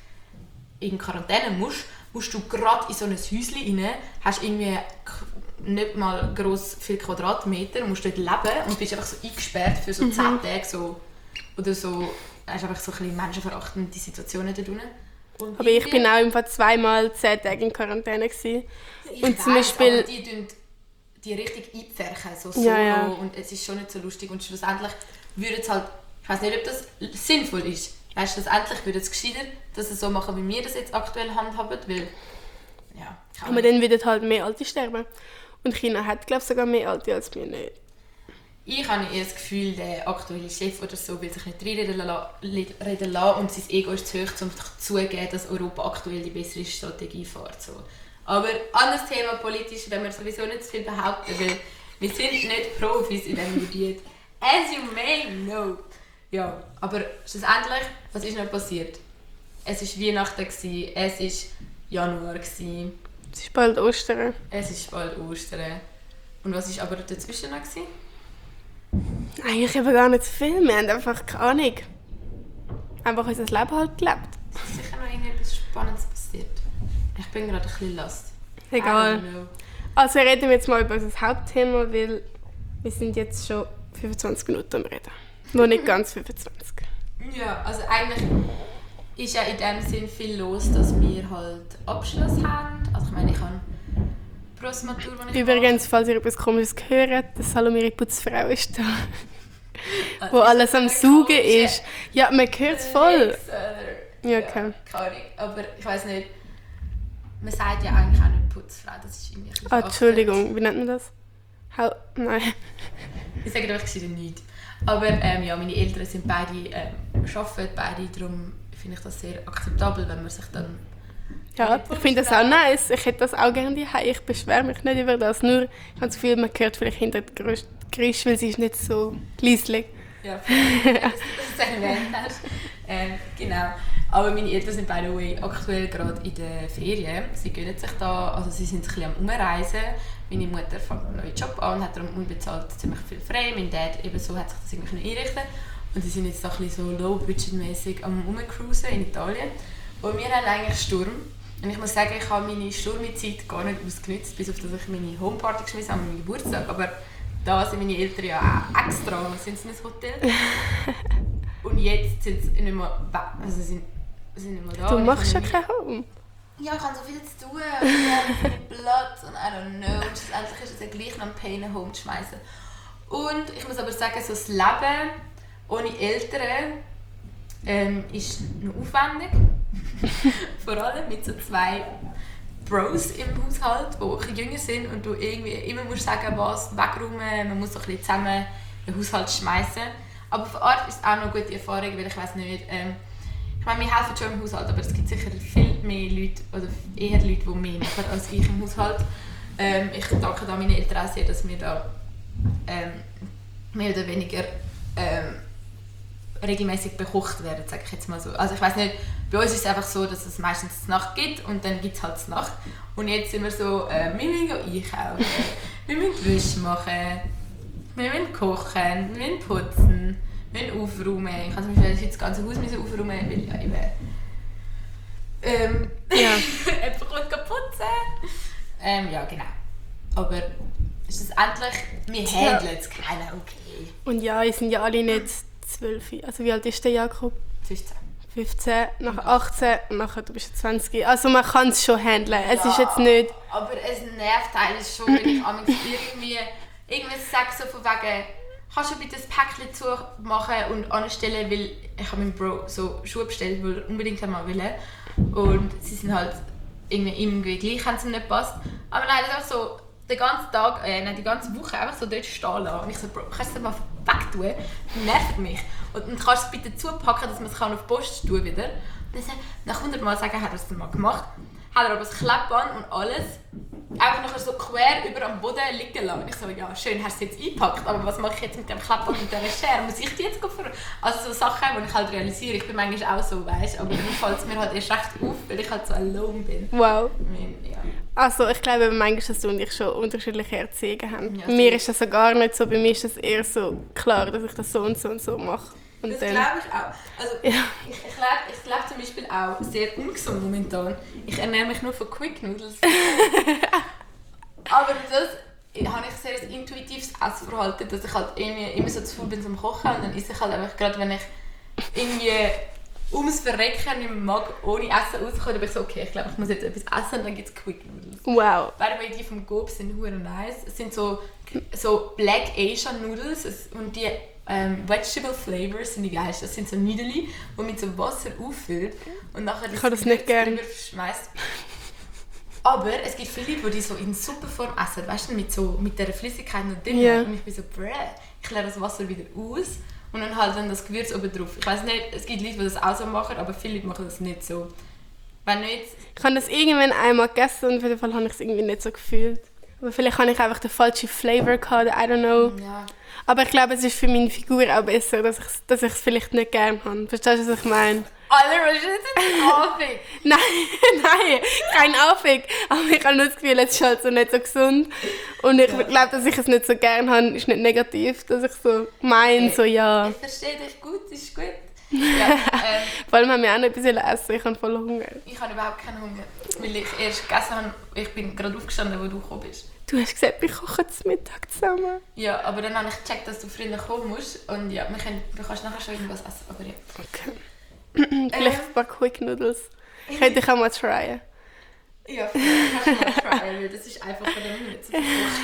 in Quarantäne musst, musst du gerade in so ein Häuschen rein, hast irgendwie k- nicht mal gross viele Quadratmeter, musst dort leben und bist einfach so eingesperrt für so zehn Tage so, oder so. Hast einfach so ein bisschen menschenverachtende Situationen da drin. Und Aber ich irgendwie- bin auch im Fall zweimal zehn Tage in Quarantäne gewesen. Ich und zum weiss, Beispiel- aber die tun die richtig einpferchen, so solo, Ja, ja. und es ist schon nicht so lustig und schlussendlich würde es halt, ich weiß nicht, ob das sinnvoll ist. Weißt du, schlussendlich würde es gescheiter, dass sie so machen, wie wir das jetzt aktuell handhaben, weil, ja, kann Aber dann würden halt mehr Alte sterben. Und China hat, glaube ich, sogar mehr Alte als wir nicht. Ich habe eher das Gefühl, der aktuelle Chef oder so will sich nicht reinreden la- reden lassen und sein Ego ist zu hoch, um zuzugeben, dass Europa aktuell die bessere Strategie fährt. So. Aber anderes Thema politisch, wenn wir sowieso nicht zu viel behaupten, weil wir sind nicht Profis in diesem Gebiet. As you may know. Ja, aber schlussendlich, was ist noch passiert? Es war Weihnachten, gewesen, es war Januar, gewesen, Es ist bald Ostern. es ist bald Ostern. Und was war aber dazwischen noch? Gewesen? Eigentlich eben gar nicht so viel. Wir haben einfach keine Ahnung. Einfach unser Leben halt gelebt. Es ist sicher noch irgendetwas Spannendes passiert. Ich bin gerade ein bisschen lost. I Egal. don't know. Also reden wir jetzt mal über unser Hauptthema, weil wir sind jetzt schon fünfundzwanzig Minuten am Reden. Noch nicht ganz fünfundzwanzig. Ja, also eigentlich ist ja in dem Sinn viel los, dass wir halt Abschluss haben. Also ich meine, ich habe Prosmatur, die ich Übrigens, falls ihr etwas Komisches hört, die Salome Putzfrau ist da. mache. Wo Also, alles am ist Saugen eine ist. Ja, man hört es voll. Wichser. Ja, okay. keine Ahnung. Aber ich weiß nicht, man sagt ja eigentlich auch nicht Putzfrau, das ist irgendwie ein bisschen Ah, verachtend. Entschuldigung, wie nennt man das? Hau Nein. Ich sage einfach gescheiter nichts. Aber ähm, ja, meine Eltern sind beide, ähm, arbeiten beide, darum finde ich das sehr akzeptabel, wenn man sich dann... Ja, ich finde das auch nice. Ich hätte das auch gerne daheim. Ich beschwere mich nicht über das. Nur, ich habe das Gefühl, man hört vielleicht hinter der Gerüst- Geräusch, weil sie ist nicht so leislich. Ja, dass du das erwähnt hast. Ähm, genau. Aber meine Eltern sind by the way aktuell gerade in den Ferien. Sie gönnen sich da, also sie sind ein bisschen am Umreisen. Meine Mutter fängt einen neuen Job an und hat darum unbezahlt ziemlich viel frei. Mein Dad ebenso hat sich das irgendwie einrichten. Und sie sind jetzt da ein bisschen so low-budget-mäßig am Umcruisen in Italien. Und wir haben eigentlich Sturm. Und ich muss sagen, ich habe meine Sturmzeit gar nicht ausgenutzt, bis auf dass ich meine Homeparty geschmissen habe, an meinem Geburtstag. Aber da sind meine Eltern ja auch extra, sind sie in ein Hotel. Und jetzt sind sie nicht mehr, we- also sind, sind nicht mehr da. Du Und ich machst ja habe kein Home. ja, ich habe so viel zu tun und ich habe so viel Platz und I don't know. Und schlussendlich ist es ja gleich noch ein Pain, ein Home zu schmeißen. Und ich muss aber sagen, so das Leben ohne Eltern ähm, ist noch aufwendig. Vor allem mit so zwei Bros im Haushalt, die ein bisschen jünger sind und du irgendwie immer musst sagen, was wegräumen, man muss so ein bisschen zusammen den Haushalt schmeißen. Aber auf Art ist es auch noch eine gute Erfahrung, weil ich weiß nicht, ähm, ich meine, wir helfen schon im Haushalt, aber es gibt sicher viel mehr Leute, oder eher Leute, die mehr machen als ich im Haushalt. Ähm, ich danke da meinen Eltern auch sehr, dass wir da ähm, mehr oder weniger ähm, regelmäßig bekocht werden, sage ich jetzt mal so. Also ich weiß nicht, bei uns ist es einfach so, dass es meistens Nacht gibt und dann gibt es halt Nacht. Und jetzt sind wir so, äh, wir müssen einkaufen, wir müssen Wäsche machen, wir müssen kochen, wir müssen putzen, Nicht aufräumen. Ich habe zum Beispiel das ganze Haus müssen aufräumen, weil ja eben... Ähm... Ja. Jemand kommt putzen. Ähm, ja, genau. Aber ist das endlich... Wir Ja. handeln es keiner, okay. Und ja, wir sind ja alle nicht zwölf. Also wie alt ist der Jakob? fünfzehn. fünfzehn, nachher achtzehn und nachher du bist zwanzig. Also man kann es schon handeln. Es ist jetzt nicht... Aber es nervt eigentlich schon, wenn ich am irgendwie irgendwas sage, so von wegen, kannst du bitte das Päckchen zumachen und anstellen, weil ich habe meinem Bro so Schuhe bestellt, die er unbedingt mal wollte. Und sie sind halt irgendwie, irgendwie gleich, haben sie ihm nicht gepasst. Aber nein, das ist einfach so den ganzen Tag, äh, nein, die ganze Woche einfach so dort stehen lassen. Und ich so, Bro, kannst du das mal wegtun? Das nervt mich. Und dann kannst du es bitte zupacken, dass man es auf die Post tun wieder. Und dann sagt, nach hundert Mal sagen, hat er es dann mal gemacht. Hat er aber das Klebband und alles einfach nachher so quer über am Boden liegen lassen. Und ich so, ja schön, hast du es jetzt eingepackt, aber was mache ich jetzt mit dem Klebband und dieser Schere? Muss ich die jetzt ver... Also so Sachen, die ich halt realisiere. Ich bin manchmal auch so, weißt, aber dann fällt es mir halt erst recht auf, weil ich halt so alone bin. Wow. Ja. Also ich glaube manchmal, dass du und ich schon unterschiedliche Erziehungen haben. Ja, Bei mir ist das so gar nicht so. Bei mir ist das eher so klar, dass ich das so und so und so mache. Und Das dann, glaube ich auch. Also, Ja. ich, ich lebe ich lebe zum Beispiel auch sehr ungesund momentan. Ich ernähre mich nur von Quick Noodles. Aber das habe ich sehr ein intuitives Essverhalten, dass ich halt irgendwie immer so zu faul bin zum Kochen und dann esse ich halt einfach, gerade wenn ich irgendwie ums Verrecken nicht mehr mag, ohne Essen rauskomme, dann bin ich so, okay, ich glaube, ich muss jetzt etwas essen und dann gibt es Quick Noodles. wow. By the way, die vom Gob sind hure nice. Es sind so, so Black Asian Noodles es- und die ähm, Vegetable Flavors sind die geilsten. Das sind so Nudeln, die man mit so Wasser auffüllt und nachher Ich habe das nicht gern. drüber schmeißt. Aber es gibt viele Leute, die die so in Suppenform essen, weißt du, mit, so, mit dieser Flüssigkeit noch drin. Ja. Und ich bin so, bruh, ich leere das Wasser wieder aus und dann halt dann das Gewürz oben drauf. Ich weiß nicht, es gibt Leute, die das auch so machen, aber viele Leute machen das nicht so. Wenn nicht, Ich habe das irgendwann einmal gegessen und auf jeden Fall habe ich es irgendwie nicht so gefühlt. Aber vielleicht habe ich einfach den falschen Flavor gehabt, I don't know. ja. Aber ich glaube, es ist für meine Figur auch besser, dass ich es dass ich es vielleicht nicht gerne habe. Verstehst du, was ich meine? Alter, was ist jetzt affig? Nein, nein, kein Affig. Aber ich habe nur das Gefühl, es ist halt so nicht so gesund. Und ich Ja. glaube, dass ich es nicht so gerne habe, ist nicht negativ. Dass ich so meine, Okay. so ja. Ich verstehe dich gut, ist gut. Ja, ähm, Vor allem haben wir auch noch etwas essen. Ich habe voll Hunger. ich habe überhaupt keinen Hunger, weil ich erst gegessen habe. Ich bin gerade aufgestanden, wo du gekommen bist. Du hast gesagt, wir kochen zum Mittag zusammen. Ja, aber dann habe ich gecheckt, dass du früher kommen musst. Und ja, wir können, du kannst nachher schon irgendwas essen, aber ja. Okay. Vielleicht ein paar Quick Noodles. Könnte ich auch mal tryen. Ja, vielleicht kannst du mal tryen, weil das ist einfach von dem nicht zu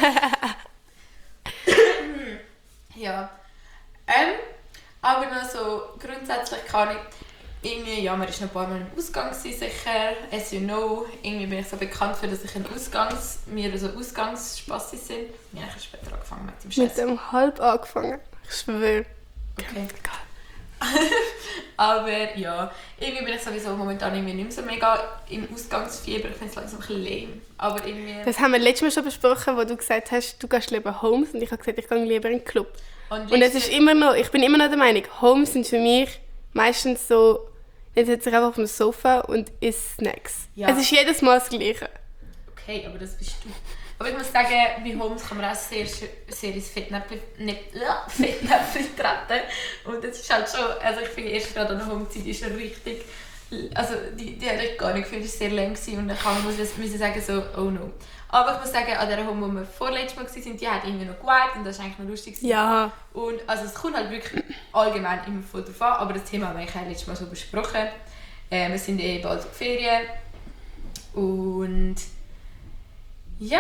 Ja. Ähm, aber noch so grundsätzlich kann ich irgendwie, ja, man war noch ein paar Mal im Ausgang gewesen, sicher, as you know. Irgendwie bin ich so bekannt für, dass ich ein Ausgangs, mir so Ausgangsspasse sind. Ja, ich habe später angefangen mit dem Mit Scheiß. dem halb angefangen. Ich schwöre. Okay. Egal. Aber ja, irgendwie bin ich sowieso momentan irgendwie nicht mehr so mega im Ausgangsfieber. Ich finde es langsam ein bisschen lame. Aber irgendwie... Das haben wir letztes Mal schon besprochen, wo du gesagt hast, du gehst lieber Homes und ich habe gesagt, ich gehe lieber in den Club. Und es ist immer noch, ich bin immer noch der Meinung, Homes sind für mich meistens so, jetzt sitze ich einfach auf dem Sofa und isse Snacks. Ja. Es ist jedes Mal das Gleiche. Okay, aber das bist du. Aber ich muss sagen, bei Homes kann man auch sehr, sehr ins Fettnäpfchen nicht, ja, Fettnäpfchen treten. Und das ist halt schon, also ich finde erst gerade an der Homezeit ist er richtig, also die, die habe ich gar nicht gefühlt, es war sehr lang gewesen und ich muss müssen sagen so, oh no. Aber ich muss sagen, an der Home, wo wir vorletztes Mal waren, die hat irgendwie noch geweiht und das war eigentlich noch lustig. Ja. Und also es kommt halt wirklich allgemein immer voll drauf an, aber das Thema haben wir eigentlich letztes Mal so besprochen. Äh, wir sind eh bald auf Ferien und ja,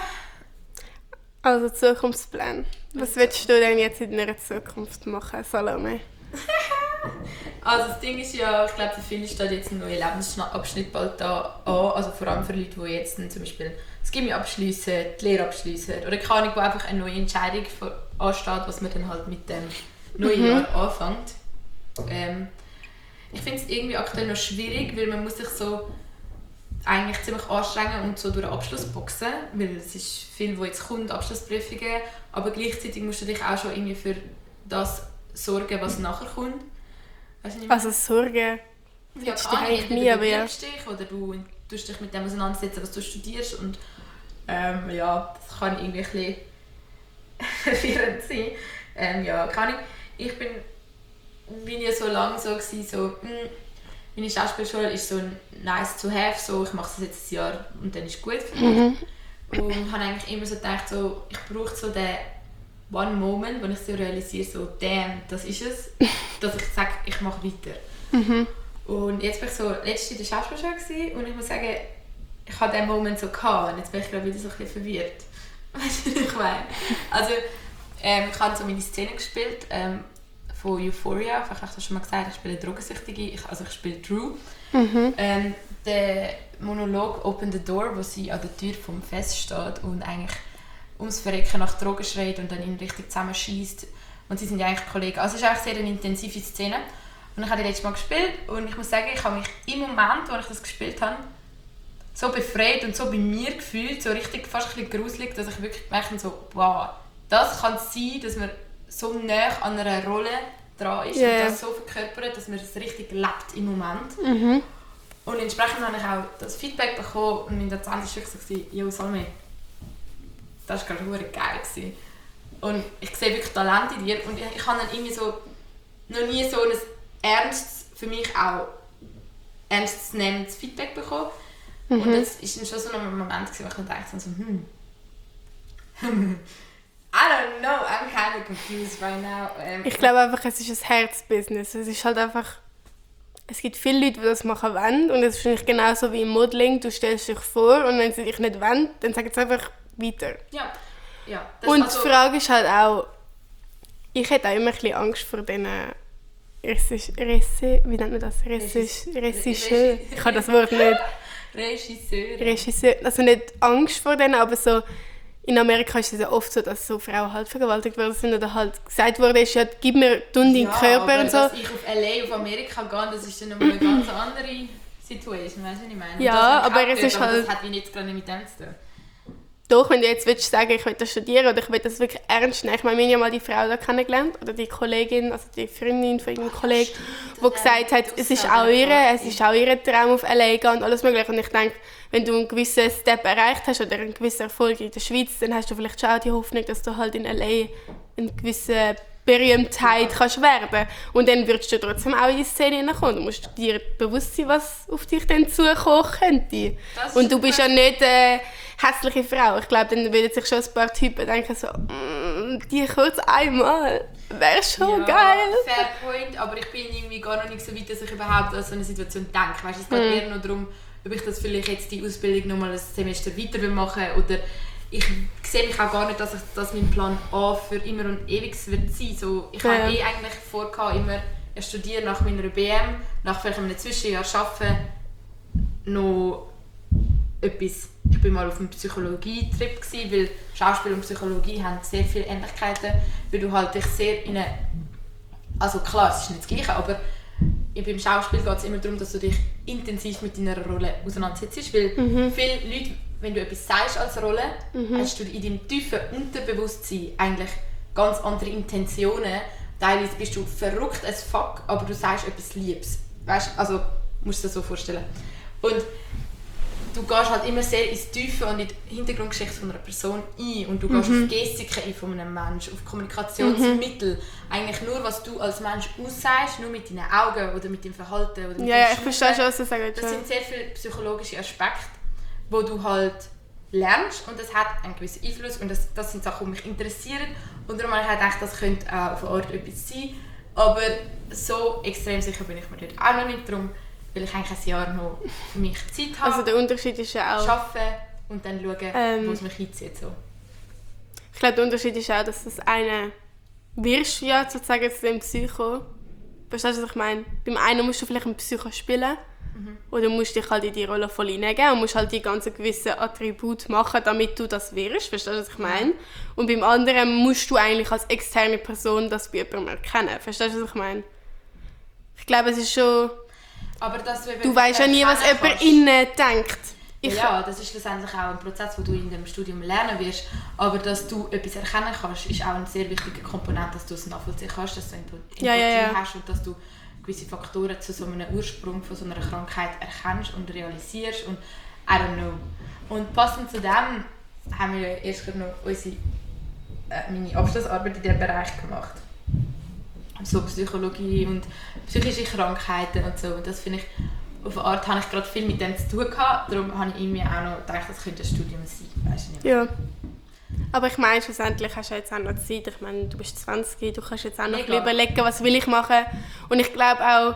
Also Zukunftsplan. Was willst du denn jetzt in deiner Zukunft machen, Salome? also das Ding ist ja, ich glaube für viele steht jetzt ein neuer Lebensabschnitt bald da an, also vor allem für Leute, die jetzt zum Beispiel das Gimmi abschliessen, die Lehre abschliessen oder keine Ahnung, wo einfach eine neue Entscheidung vor- ansteht, was man dann halt mit dem neuen Mhm. Jahr anfängt. Ähm, ich finde es irgendwie aktuell noch schwierig, weil man muss sich so eigentlich ziemlich anstrengen und so durch den Abschluss boxen, weil es ist viel, wo jetzt kommt, Abschlussprüfungen, aber gleichzeitig musst du dich auch schon irgendwie für das sorgen, was nachher kommt. Weißt du, was ich meine? Also Sorgen. Ja, das keine Ahnung, eigentlich entweder nie, du aber ja. bewirbst dich oder du tust dich mit dem auseinandersetzen, was du studierst und ähm, ja, das kann irgendwie ein bisschen verwirrend sein. Ähm, ja, keine Ahnung. Ich bin bin ich so lange so gewesen, so, mh, meine Schauspielschule ist so nice to have, so, ich mache das jetzt ein Jahr und dann ist es gut für mich. Mhm. Und habe eigentlich immer so gedacht, so, ich brauche so den one moment, wo ich so realisiere, so, damn, das ist es, dass ich sage, ich mache weiter. Mhm. Und jetzt war ich so letztes in der Schauspielschule gewesen, und ich muss sagen, ich hatte diesen Moment so gehabt, und jetzt bin ich glaube wieder so ein bisschen verwirrt. Weißt du, was ich meine? Also, ähm, ich habe so meine Szene gespielt ähm, von Euphoria, vielleicht hast du das schon mal gesagt, ich spiele Drogensüchtige, ich, also ich spiele Drew. Mhm. Ähm, der Monolog «Open the Door», wo sie an der Tür vom Fest steht und eigentlich ums Verrecken nach Drogen schreit und dann ihn richtig zusammenschießt. Und sie sind ja eigentlich Kollegen. Also es ist eigentlich sehr eine intensive Szene. Und ich habe die letztes Mal gespielt und ich muss sagen, ich habe mich im Moment, wo ich das gespielt habe, so befreit und so bei mir gefühlt, so richtig fast ein bisschen gruselig, dass ich wirklich merke, so, wow, das kann es sein, dass man so nah an einer Rolle dran ist, yeah, und das so verkörpert, dass man es richtig lebt im Moment. Mhm. Und entsprechend habe ich auch das Feedback bekommen und mein Dozent war wirklich so, «Jo, Salome, das war gerade verdammt geil gewesen.» Und ich sehe wirklich Talent in dir und ich, ich habe dann irgendwie so noch nie so ein ernstes, für mich auch ernstzunehmendes Feedback bekommen. Mhm. Und das war dann schon so ein Moment gewesen, wo ich dann dachte, so, hm, I don't know, I'm kind of confused right now. Ähm, ich glaube einfach, es ist ein Herzbusiness. Es ist halt einfach, es gibt viele Leute, die das machen wollen, und es ist wahrscheinlich genauso wie im Modeling. Du stellst dich vor und wenn sie dich nicht wollen, dann sagen sie einfach weiter. Ja. Ja, und also, die Frage ist halt auch, ich hätte auch immer ein bisschen Angst vor diesen Regisseur, wie nennt man das? Regisseur. Ich kann das Wort nicht. Regisseur. Regisseur. Also nicht Angst vor denen, aber so, in Amerika ist es ja oft so, dass so Frauen halt vergewaltigt worden sind oder halt gesagt worden ist, ja, gib mir deinen ja, Körper aber und so. Dass ich auf L A, auf Amerika gehe, das ist dann nochmal eine ganz andere Situation, weißt du, was ich meine? Ja, aber es ist aber halt... das hat wie nicht gerade mit dem zu tun. Doch, wenn du jetzt willst sagen, ich will das studieren oder ich will das wirklich ernst nehmen. Ich meine, wir haben ja mal die Frau da kennengelernt, oder die Kollegin, also die Freundin von irgendeinem Kollegen, die gesagt hat, es ist auch ihre, es ist auch ihr Traum, auf L A gehen und alles mögliche. Und ich denke, wenn du einen gewissen Step erreicht hast oder einen gewissen Erfolg in der Schweiz, dann hast du vielleicht schon auch die Hoffnung, dass du halt in L A eine gewisse Berühmtheit kannst werden. Und dann würdest du trotzdem auch in die Szene hineinkommen. Du musst dir bewusst sein, was auf dich dann zukommen könnte. Und du bist ja nicht eine hässliche Frau. Ich glaube, dann würden sich schon ein paar Typen denken, so, mm, die kurz einmal, wäre schon ja, geil. Fair point, aber ich bin irgendwie gar noch nicht so weit, dass ich überhaupt an so eine Situation denke. Weißt, es geht mm. eher nur darum, ob ich das vielleicht jetzt die Ausbildung noch mal ein Semester weiter machen will, oder ich sehe mich auch gar nicht, dass, ich, dass mein Plan A für immer und ewig wird sein. So, ich ja. habe eh eigentlich vor, immer studieren nach meiner B M, nach vielleicht einem Zwischenjahr arbeiten, noch etwas. Ich war mal auf einem Psychologie-Trip, weil Schauspiel und Psychologie haben sehr viele Ähnlichkeiten, weil du halt dich sehr in eine... Also klar, es ist nicht das Gleiche, aber beim Schauspiel geht es immer darum, dass du dich intensiv mit deiner Rolle auseinandersetzt, weil mhm. viele Leute, wenn du etwas sagst als Rolle, mhm. hast du in deinem tiefen Unterbewusstsein eigentlich ganz andere Intentionen. Teilweise bist du verrückt as fuck, aber du sagst etwas Liebes. Weißt? Also, musst du dir das so vorstellen. Und du gehst halt immer sehr ins Tiefe und in die Hintergrundgeschichte von einer Person ein. Und du gehst mhm. auf Gestiken ein von einem Menschen, auf Kommunikationsmittel. Mhm. Eigentlich nur, was du als Mensch aussagst, nur mit deinen Augen oder mit deinem Verhalten. Oder mit ja, ja, ich verstehe schon, was du sagst. Das sind sehr viele psychologische Aspekte, wo du halt lernst, und das hat einen gewissen Einfluss, und das, das sind Sachen, die mich interessieren, und darum habe ich gedacht, das könnte auch auf eine Art etwas sein, aber so extrem sicher bin ich mir dort auch noch nicht, darum will ich eigentlich ein Jahr noch für mich Zeit haben. Also der Unterschied ist ja auch... Arbeiten und dann schauen, ähm, wo es mich hinzieht. So. Ich glaube, der Unterschied ist auch, dass das eine wirst ja sozusagen zu dem Psycho. Verstehst du, was ich meine? Beim einen musst du vielleicht einen Psycho spielen, mhm. oder musst dich halt in die Rolle voll hineingeben und musst halt die ganzen gewissen Attribute machen, damit du das wirst. Verstehst du, was ich meine? Und beim anderen musst du eigentlich als externe Person das bei jemandem erkennen. Verstehst du, was ich meine? Ich glaube, es ist schon... Aber dass du du weißt ja nie, was jemand innen denkt. Ich ja, das ist schlussendlich auch ein Prozess, den du in dem Studium lernen wirst. Aber dass du etwas erkennen kannst, ist auch ein sehr wichtiger Komponent, dass du es nachvollziehen kannst, dass du Empathie ja, ja, ja. hast und dass du gewisse Faktoren zu so einem Ursprung von so einer Krankheit erkennst und realisierst. Und I don't know. Und passend zu dem haben wir erst noch unsere, äh, meine Abschlussarbeit in diesem Bereich gemacht. so Psychologie und psychische Krankheiten und so. Und das finde ich, auf eine Art habe ich gerade viel mit dem zu tun gehabt, darum habe ich irgendwie auch noch gedacht, das könnte ein Studium sein, weißt du nicht. Ja. Aber ich meine, schlussendlich hast du jetzt auch noch Zeit. Ich meine, du bist zwanzig, du kannst jetzt auch noch ein bisschen überlegen, was will ich machen. Und ich glaube auch,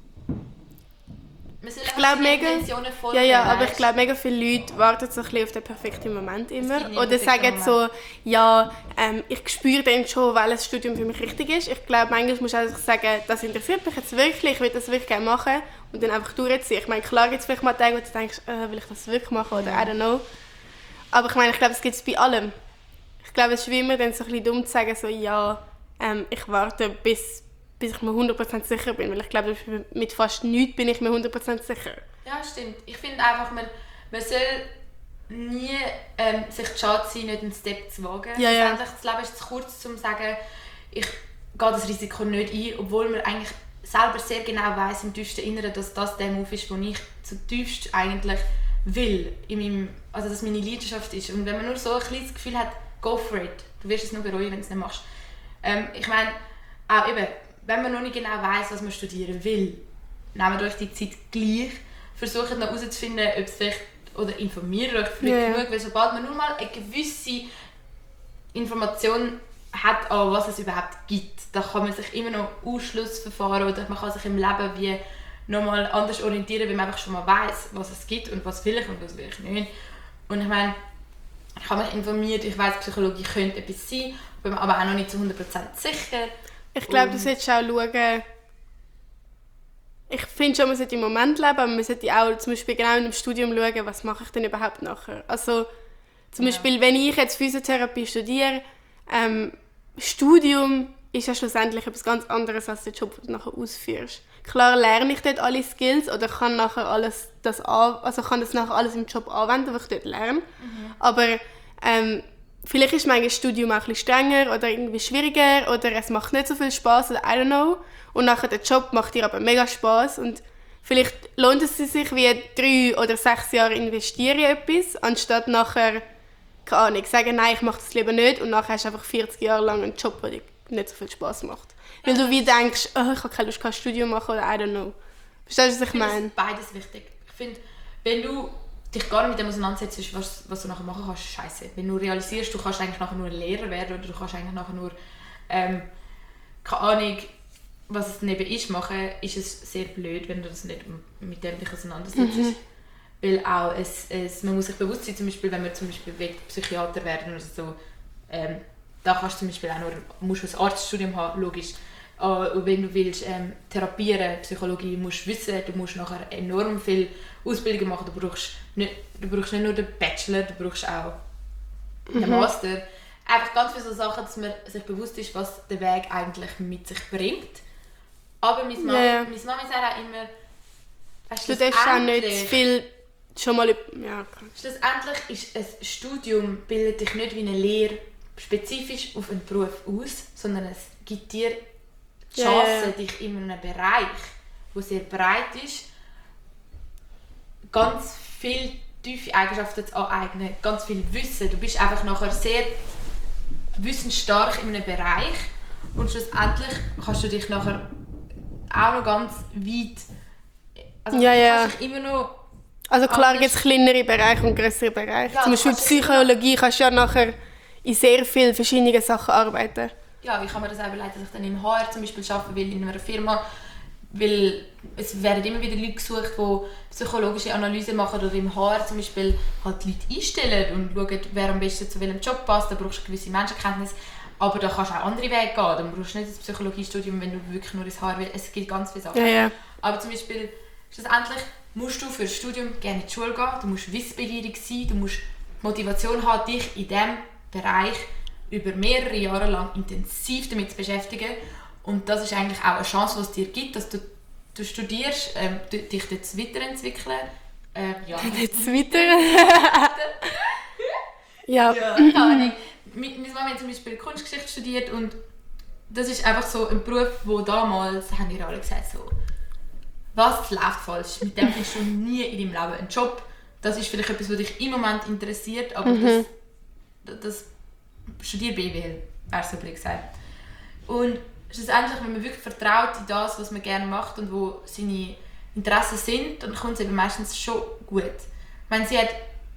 ich glaube mega, ja, ja, aber ich glaube mega viele Leute warten so ein bisschen auf den perfekten Moment immer. Oder sagen so, ja, ähm, ich spüre dann schon, welches Studium für mich richtig ist. Ich glaube, manchmal musst du einfach sagen, das interessiert mich jetzt wirklich, ich will das wirklich gerne machen und dann einfach durchziehen. Ich meine, klar gibt es vielleicht mal Tage, wo du denkst, äh, will ich das wirklich machen oder I don't know. Aber ich meine, ich glaube, es gibt es bei allem. Ich glaube, es ist wie immer dann so ein bisschen dumm zu sagen, so, ja, ähm, ich warte bis... bis ich mir hundert Prozent sicher bin, weil ich glaube, mit fast nichts bin ich mir hundert Prozent sicher. Ja, stimmt. Ich finde einfach, man, man soll nie ähm, sich zu schade sein, nicht einen Step zu wagen. Ja, ja. Das Leben ist zu kurz, um zu sagen, ich gehe das Risiko nicht ein, obwohl man eigentlich selber sehr genau weiss im tiefsten Inneren, dass das der Move ist, den ich zutiefst eigentlich will. In meinem, also dass meine Leidenschaft ist. Und wenn man nur so ein kleines Gefühl hat, go for it. Du wirst es nur bereuen, wenn du es nicht machst. Ähm, ich meine, auch eben, wenn man noch nicht genau weiss, was man studieren will, nehmt euch die Zeit gleich, versucht noch herauszufinden, ob es vielleicht, oder informiert euch früh yeah. genug, weil sobald man nur mal eine gewisse Information hat, an was es überhaupt gibt, dann kann man sich immer noch Ausschlussverfahren oder man kann sich im Leben wie nochmal anders orientieren, weil man einfach schon mal weiss, was es gibt und was will ich und was will ich nicht. Und ich meine, ich habe mich informiert, ich weiss, Psychologie könnte etwas sein, bin mir aber auch noch nicht zu hundert Prozent sicher. Ich glaube, du solltest auch schauen, ich finde schon, man sollte im Moment leben, aber man sollte auch zum Beispiel genau in dem Studium schauen, was mache ich denn überhaupt nachher. Also zum ja. Beispiel, wenn ich jetzt Physiotherapie studiere, ähm, Studium ist ja schlussendlich etwas ganz anderes als der Job, den du nachher ausführst. Klar lerne ich dort alle Skills oder kann nachher alles das an, also kann das nachher alles im Job anwenden, was ich dort lerne. Mhm. Aber ähm, vielleicht ist mein Studium auch ein bisschen strenger oder irgendwie schwieriger oder es macht nicht so viel Spaß oder I don't know. Und nachher der Job macht dir aber mega Spaß und vielleicht lohnt es sich wie drei oder sechs Jahre investieren in etwas, anstatt nachher, keine Ahnung, sagen, nein, ich mache das lieber nicht und nachher hast du einfach vierzig Jahre lang einen Job, der dir nicht so viel Spaß macht. Ja. Weil du wie denkst, oh, ich habe keine Lust, kein Studium machen oder I don't know. Verstehst du, was ich meine? Ich finde beides wichtig. Ich finde, wenn du dich gar nicht mit dem auseinandersetzt, was, was du nachher machen kannst, ist scheiße. Wenn du realisierst, du kannst eigentlich nachher nur Lehrer werden oder du kannst eigentlich nachher nur, ähm, keine Ahnung, was es neben ist, machen, ist es sehr blöd, wenn du das nicht mit dem dich auseinandersetzt. Mhm. Weil auch es, es, man muss sich bewusst sein, zum Beispiel, wenn man zum Beispiel Psychiater werden oder so, ähm, da kannst du zum Beispiel auch nur, musst du ein Arztstudium haben, logisch. Und wenn du willst ähm, therapieren, Psychologie, musst du wissen, du musst nachher enorm viel Ausbildung machen. Du brauchst nicht, du brauchst nicht nur den Bachelor, du brauchst auch mhm. den Master. Einfach ganz viele so Sachen, dass man sich bewusst ist, was der Weg eigentlich mit sich bringt. Aber meine Mama, yeah. meine Mama sagt auch immer, weißt, du darfst auch nicht viel schon mal... Ja, schlussendlich ist ein Studium bildet dich nicht wie eine Lehre spezifisch auf einen Beruf aus, sondern es gibt dir die Chance, yeah. dich in einem Bereich, der sehr breit ist, ganz viele tiefe Eigenschaften zu aneignen, ganz viel Wissen. Du bist einfach nachher sehr wissensstark in einem Bereich und schlussendlich kannst du dich nachher auch noch ganz weit... Also ja, du ja. kannst dich immer noch... Also klar gibt es kleinere Bereiche und größere Bereiche. Ja, zum Beispiel Psychologie kannst du ja nachher in sehr vielen verschiedenen Sachen arbeiten. Ja, ich kann mir das auch überlegen, dass ich dann im H R zum Beispiel arbeiten will, in einer Firma, weil es werden immer wieder Leute gesucht, die psychologische Analysen machen oder im H R zum Beispiel halt Leute einstellen und schauen, wer am besten zu welchem Job passt. Da brauchst du gewisse Menschenkenntnis, aber da kannst du auch andere Wege gehen. Dann brauchst du nicht das Psychologiestudium, wenn du wirklich nur ins H R willst. Es gibt ganz viele Sachen. Ja, ja. Aber zum Beispiel, schlussendlich musst du für das Studium gerne in die Schule gehen, du musst wissbegierig sein, du musst die Motivation haben, dich in diesem Bereich über mehrere Jahre lang intensiv damit zu beschäftigen. Und das ist eigentlich auch eine Chance, die es dir gibt, dass du, du studierst, ähm, du, dich dort weiterentwickeln. Äh, ja. Jetzt weiter? ja. ja. Keine Ahnung. Meine Mama hat zum Beispiel Kunstgeschichte studiert und das ist einfach so ein Beruf, wo damals, haben wir alle gesagt, so, was läuft falsch? Mit dem findest du nie in deinem Leben einen Job. Das ist vielleicht etwas, was dich im Moment interessiert, aber mhm. das, das studier B W L, wäre so blöd gesagt. Und schlussendlich, wenn man wirklich vertraut in das, was man gerne macht und wo seine Interessen sind, dann kommt es eben meistens schon gut. Ich meine, sie hat,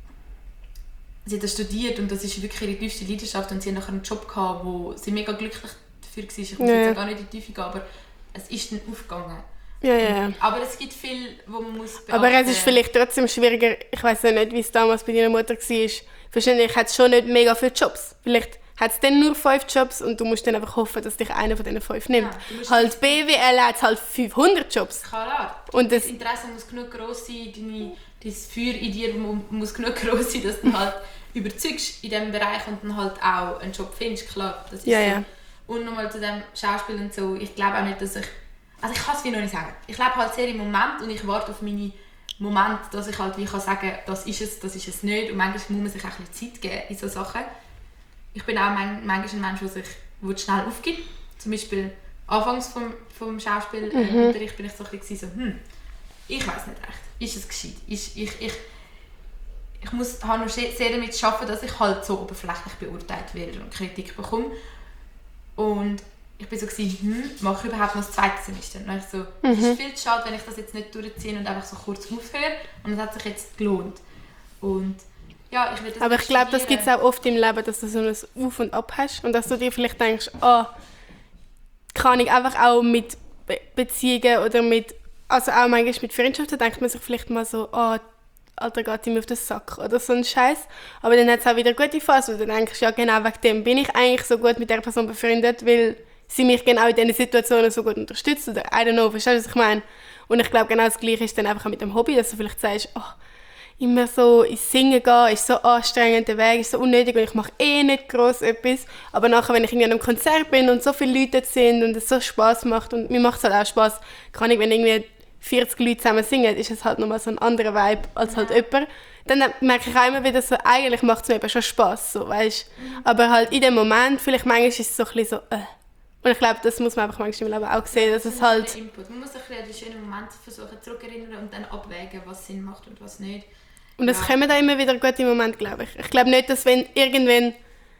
sie hat das studiert und das ist wirklich ihre tiefste Leidenschaft und sie hat nachher einen Job gehabt, wo sie mega glücklich dafür war. Ich muss Ja. jetzt gar nicht in die Tiefe gehen, aber es ist dann aufgegangen. Ja, ja. Aber es gibt viel, wo man muss beachten. Aber es ist vielleicht trotzdem schwieriger, ich weiß ja nicht, wie es damals bei deiner Mutter war. Wahrscheinlich hat es schon nicht mega viele Jobs. Vielleicht hat es dann nur fünf Jobs und du musst dann einfach hoffen, dass dich einer von diesen fünf nimmt. Ja, du musst halt B W L hat halt fünfhundert Jobs. Klar. Und das, Das Interesse muss genug gross sein, deine, dein Feuer in dir mu- muss genug gross sein, dass du dann halt überzeugst in diesem Bereich und dann halt auch einen Job findest, klar. Das ist Ja, so. ja. Und nochmal zu dem Schauspiel und so, ich glaube auch nicht, dass ich... Also ich kann es wie noch nicht sagen. Ich lebe halt sehr im Moment und ich warte auf meine Momente, dass ich halt wie kann sagen, das ist es, das ist es nicht. Und manchmal muss man sich auch ein bisschen Zeit geben in solchen Sachen. Ich bin auch man- manchmal ein Mensch, der sich der schnell aufgibt. Zum Beispiel anfangs vom, vom Schauspielunterricht bin ich so ein bisschen so, hm, ich weiß nicht recht, ist es gescheit? Ist, ich, ich, ich muss, habe noch sehr sehr damit zu arbeiten, dass ich halt so oberflächlich beurteilt werde und Kritik bekomme. Und ich war so, hm, mache ich überhaupt noch das zweite Semester? Und dann ich so, es ist viel zu schade, wenn ich das jetzt nicht durchziehe und einfach so kurz aufhöre. Und es hat sich jetzt gelohnt. Und ja, ich will das aber ich glaube, das studieren. gibt es auch oft im Leben, dass du so ein Auf und Ab hast und dass du dir vielleicht denkst, ah, kann ich einfach auch mit Be- Beziehungen oder mit, also auch manchmal mit Freundschaften, denkt man sich vielleicht mal so, ah, Alter, geht die mir auf den Sack oder so ein Scheiß. Aber dann hat es auch wieder eine gute Phase, wo du denkst, ja genau, wegen dem bin ich eigentlich so gut mit der Person befreundet, weil sie mich genau in diesen Situationen so gut unterstützt oder I don't know, verstehst du, was ich meine? Und ich glaube, genau das Gleiche ist dann einfach auch mit dem Hobby, dass du vielleicht sagst, oh, immer so ins Singen gehen, ist so anstrengend, der Weg ist so unnötig und ich mache eh nicht gross etwas. Aber nachher, wenn ich irgendwie an einem Konzert bin und so viele Leute dort sind und es so Spass macht und mir macht es halt auch Spass, kann ich, wenn irgendwie vierzig Leute zusammen singen, ist es halt nochmal so ein anderer Vibe als halt jemand. Dann merke ich auch immer wieder so, eigentlich macht es mir eben schon Spass, so, weißt? Mhm. Aber halt in dem Moment, vielleicht manchmal ist es so ein bisschen so, äh. Und ich glaube, das muss man einfach manchmal im Leben auch sehen, dass es halt... Input. Man muss sich an die schönen Momente versuchen zurückerinnern und dann abwägen, was Sinn macht und was nicht. Und es Ja. kommen da immer wieder gute Momente, glaube ich. Ich glaube nicht, dass wenn irgendwann...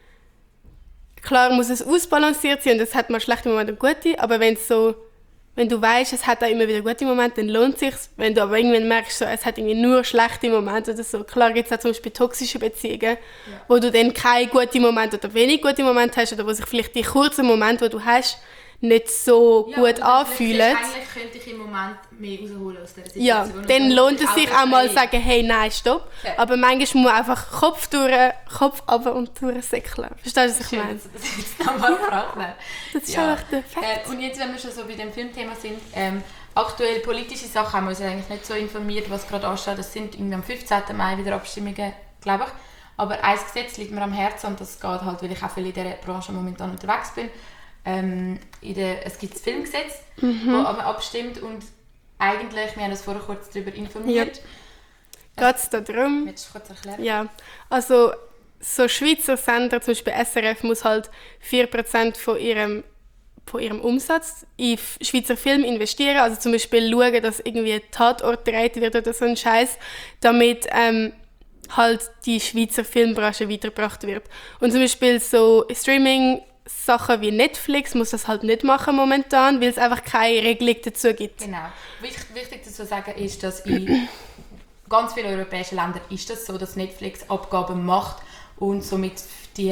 Klar muss es ausbalanciert sein und es hat mal schlechte Momente und gute, aber wenn es so... Wenn du weißt, es hat auch immer wieder gute Momente, dann lohnt es sich. Wenn du aber irgendwann merkst, so, es hat irgendwie nur schlechte Momente oder so. Klar gibt es auch zum Beispiel toxische Beziehungen, ja. wo du dann keine guten Momente oder wenig gute Momente hast oder wo sich vielleicht die kurzen Momente, die du hast, nicht so Ja, gut und anfühlen. Eigentlich könnte ich im Moment mehr rausholen aus dieser Situation. Ja, Und dann lohnt es sich auch mal okay. sagen, hey, nein, stopp. Okay. Aber manchmal muss man einfach Kopf durch, Kopf runter und durchsäckeln. Verstehst du, was ich Schön, meine? dass du das jetzt nochmal gefragt hast. Das ist Ja. einfach der Fakt. Äh, und jetzt, wenn wir schon so bei dem Filmthema sind, ähm, aktuell politische Sachen haben wir uns eigentlich nicht so informiert, was gerade ansteht. Es sind irgendwie am fünfzehnten Mai wieder Abstimmungen, glaube ich. Aber ein Gesetz liegt mir am Herzen und das geht halt, weil ich auch viel in dieser Branche momentan unterwegs bin. Ähm, in der, es gibt das Filmgesetz, mhm. wo man abstimmt und eigentlich, wir haben uns vorher kurz darüber informiert. Ja. Geht es da darum? Willst du kurz erklären? Ja, also so Schweizer Sender, zum Beispiel S R F, muss halt vier Prozent von ihrem, von ihrem Umsatz in Schweizer Film investieren. Also zum Beispiel schauen, dass irgendwie ein Tatort gedreht wird oder so ein Scheiß, damit ähm, halt die Schweizer Filmbranche weitergebracht wird. Und zum Beispiel so Streaming Sachen wie Netflix muss das halt nicht machen momentan, weil es einfach keine Regelung dazu gibt. Genau. Wichtig, wichtig dazu zu sagen ist, dass in ganz vielen europäischen Ländern ist das so, dass Netflix Abgaben macht und somit die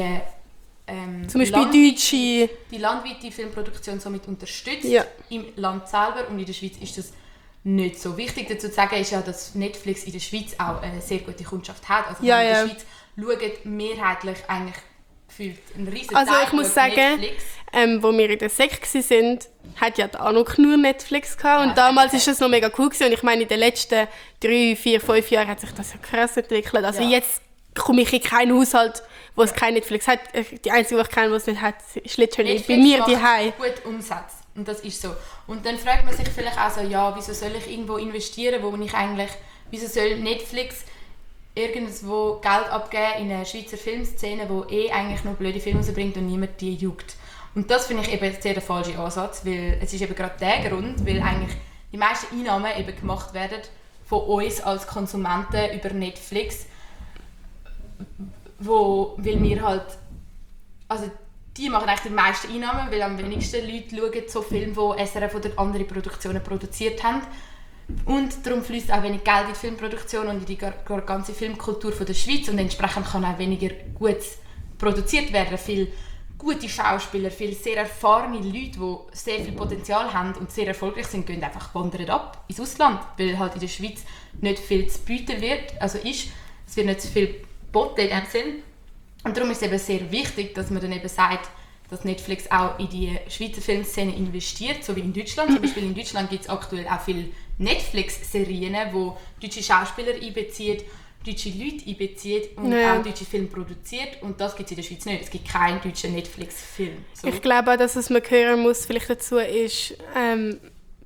ähm, zum Beispiel landweite, deutsche die landweite Filmproduktion somit unterstützt ja. im Land selber und in der Schweiz ist das nicht so wichtig. Dazu zu sagen ist ja, dass Netflix in der Schweiz auch eine sehr gute Kundschaft hat. Also ja, in der ja. Schweiz schauen mehrheitlich eigentlich gefühlt einen riesen Also Teil ich muss auf sagen, Netflix. ähm, wo wir in der Sek waren, hat ja Anuk nur Netflix gehabt. Und ja, damals war das noch mega cool gewesen. Und ich meine, in den letzten drei, vier, fünf Jahren hat sich das ja krass entwickelt. Also ja. jetzt komme ich in keinen Haushalt, wo es ja. kein Netflix hat. Die einzige, die ich kenne, die es nicht hat, ist literally Netflix bei mir daheim. Gut Umsatz. Und das ist so. Und dann fragt man sich vielleicht auch so, ja, wieso soll ich irgendwo investieren, wo ich eigentlich, wieso soll Netflix irgendwo Geld abgeben in eine Schweizer Filmszene, die eh eigentlich nur blöde Filme rausbringt und niemand die juckt. Und das finde ich eben sehr der falsche Ansatz, weil es ist eben gerade der Grund, weil eigentlich die meisten Einnahmen eben gemacht werden von uns als Konsumenten über Netflix, wo, weil wir halt, also die machen eigentlich die meisten Einnahmen, weil am wenigsten Leute schauen so Filme, die S R F oder andere Produktionen produziert haben. Und darum fließt auch wenig Geld in die Filmproduktion und in die ganze Filmkultur von der Schweiz und entsprechend kann auch weniger gut produziert werden. Viele gute Schauspieler, viele sehr erfahrene Leute, die sehr viel Potenzial haben und sehr erfolgreich sind, gehen einfach wandern ab ins Ausland, weil halt in der Schweiz nicht viel zu bieten wird, also ist, es wird nicht so viel geboten in dem Sinn. Und darum ist es eben sehr wichtig, dass man dann eben sagt, dass Netflix auch in die Schweizer Filmszene investiert, so wie in Deutschland. Zum Beispiel in Deutschland gibt es aktuell auch viele Netflix-Serien, wo deutsche Schauspieler einbeziehen, deutsche Leute einbezieht und ja. auch deutsche Filme produziert. Und das gibt es in der Schweiz nicht. Es gibt keinen deutschen Netflix-Film. So. Ich glaube auch, dass was man hören muss vielleicht dazu ist, ähm,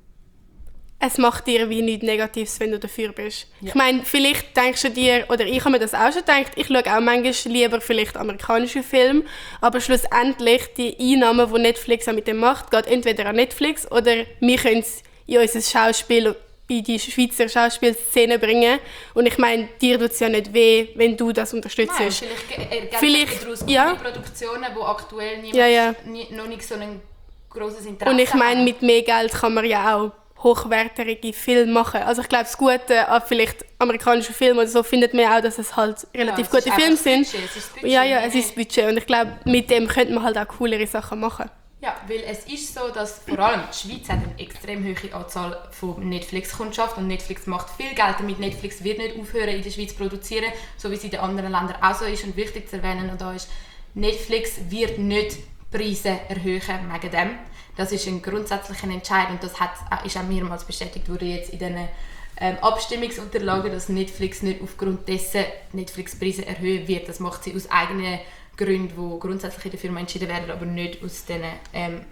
es macht dir wie nichts Negatives, wenn du dafür bist. Ja. Ich meine, vielleicht denkst du dir, oder ich habe mir das auch schon gedacht, ich schaue auch manchmal lieber vielleicht amerikanische Filme, aber schlussendlich die Einnahmen, die Netflix auch mit dem macht, geht entweder an Netflix oder wir können es in unser Schauspiel, in die Schweizer Schauspielszene bringen. Und ich meine, dir tut es ja nicht weh, wenn du das unterstützt. Nein, vielleicht ergänzt vielleicht, daraus ja. Produktionen, die aktuell niemand, ja, ja. nie, noch nicht so ein grosses Interesse haben. Und ich meine, mit mehr Geld kann man ja auch hochwertige Filme machen. Also ich glaube, das Gute an vielleicht amerikanischen Filmen oder so findet man auch, dass es halt relativ ja, gute Filme sind. Budget, es ist Budget, ja, ja, es ist das Budget. Und ich glaube, mit dem könnte man halt auch coolere Sachen machen. Ja, weil es ist so, dass vor allem die Schweiz hat eine extrem hohe Anzahl von Netflix-Kundschaft und Netflix macht viel Geld damit. Netflix wird nicht aufhören, in der Schweiz zu produzieren, so wie es in den anderen Ländern auch so ist. Und wichtig zu erwähnen und da ist, Netflix wird nicht Preise erhöhen wegen dem. Das ist ein grundsätzlicher Entscheid und das hat, ist auch mehrmals bestätigt worden jetzt in diesen ähm, Abstimmungsunterlagen, dass Netflix nicht aufgrund dessen Netflix-Preise erhöhen wird. Das macht sie aus eigenen Gründe, die grundsätzlich in der Firma entschieden werden, aber nicht aus diesen ähm,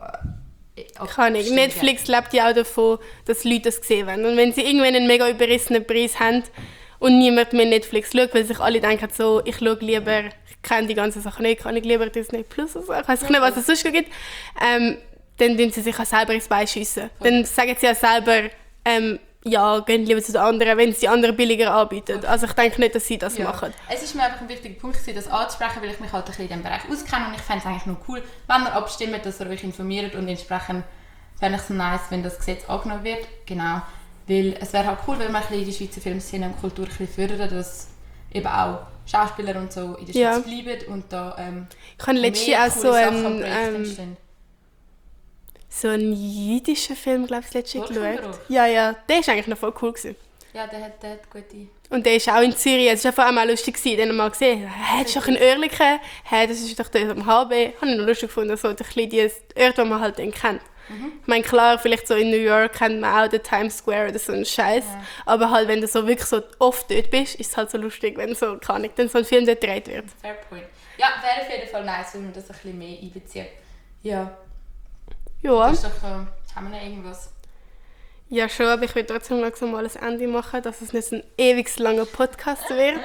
Kann ich. Netflix lebt ja auch davon, dass Leute das sehen wollen. Und wenn sie irgendwann einen mega überrissenen Preis haben und niemand mehr Netflix schaut, weil sich alle denken so, ich schaue lieber, ich kenne die ganzen Sachen nicht, kann ich lieber Disney Plus oder so, ich weiß nicht, was es sonst gibt, ähm, dann tun sie sich auch selber ins Bein schiessen. Dann sagen sie ja selber, ähm, ja, gehen lieber zu den anderen, wenn es die anderen billiger anbieten. Okay. Also ich denke nicht, dass sie das ja. machen. Es ist mir einfach ein wichtiger Punkt, das anzusprechen, weil ich mich halt ein bisschen in diesem Bereich auskenne und ich fände es eigentlich noch cool, wenn ihr abstimmt, dass ihr euch informiert und entsprechend fände ich es nice, wenn das Gesetz angenommen wird. Genau. Weil es wäre halt cool, wenn wir ein bisschen die Schweizer Filmszene und Kultur ein bisschen fördern, dass eben auch Schauspieler und so in der Schweiz ja. bleiben und da ähm, ich habe letztens auch so ein, ähm, so einen jüdischen Film, glaube ich, letztens geschaut. Ja, ja, der war eigentlich noch voll cool gewesen. Ja, der hat, der hat gute... Und der ist auch in Zürich, es war vor allem auch lustig, den haben wir mal gesehen. Hä, das ist doch ein Oerlikon, hä, das ist doch dort am H B. Habe ich noch lustig gefunden, so ein bisschen die Orte, die man halt dann kennt. Mhm. Ich meine, klar, vielleicht so in New York kennt man auch den Times Square oder so einen Scheiß. Ja. Aber halt, wenn du so wirklich so oft dort bist, ist es halt so lustig, wenn so, kann ich, dann so ein Film dort gedreht wird. Fair point. Ja, wäre auf jeden Fall nice, wenn man das ein bisschen mehr einbezieht. Ja. Ja. Das ist doch, äh, haben wir noch irgendwas? Ja schon, aber ich will trotzdem langsam mal ein Ende machen, dass es nicht so ein ewig langer Podcast wird.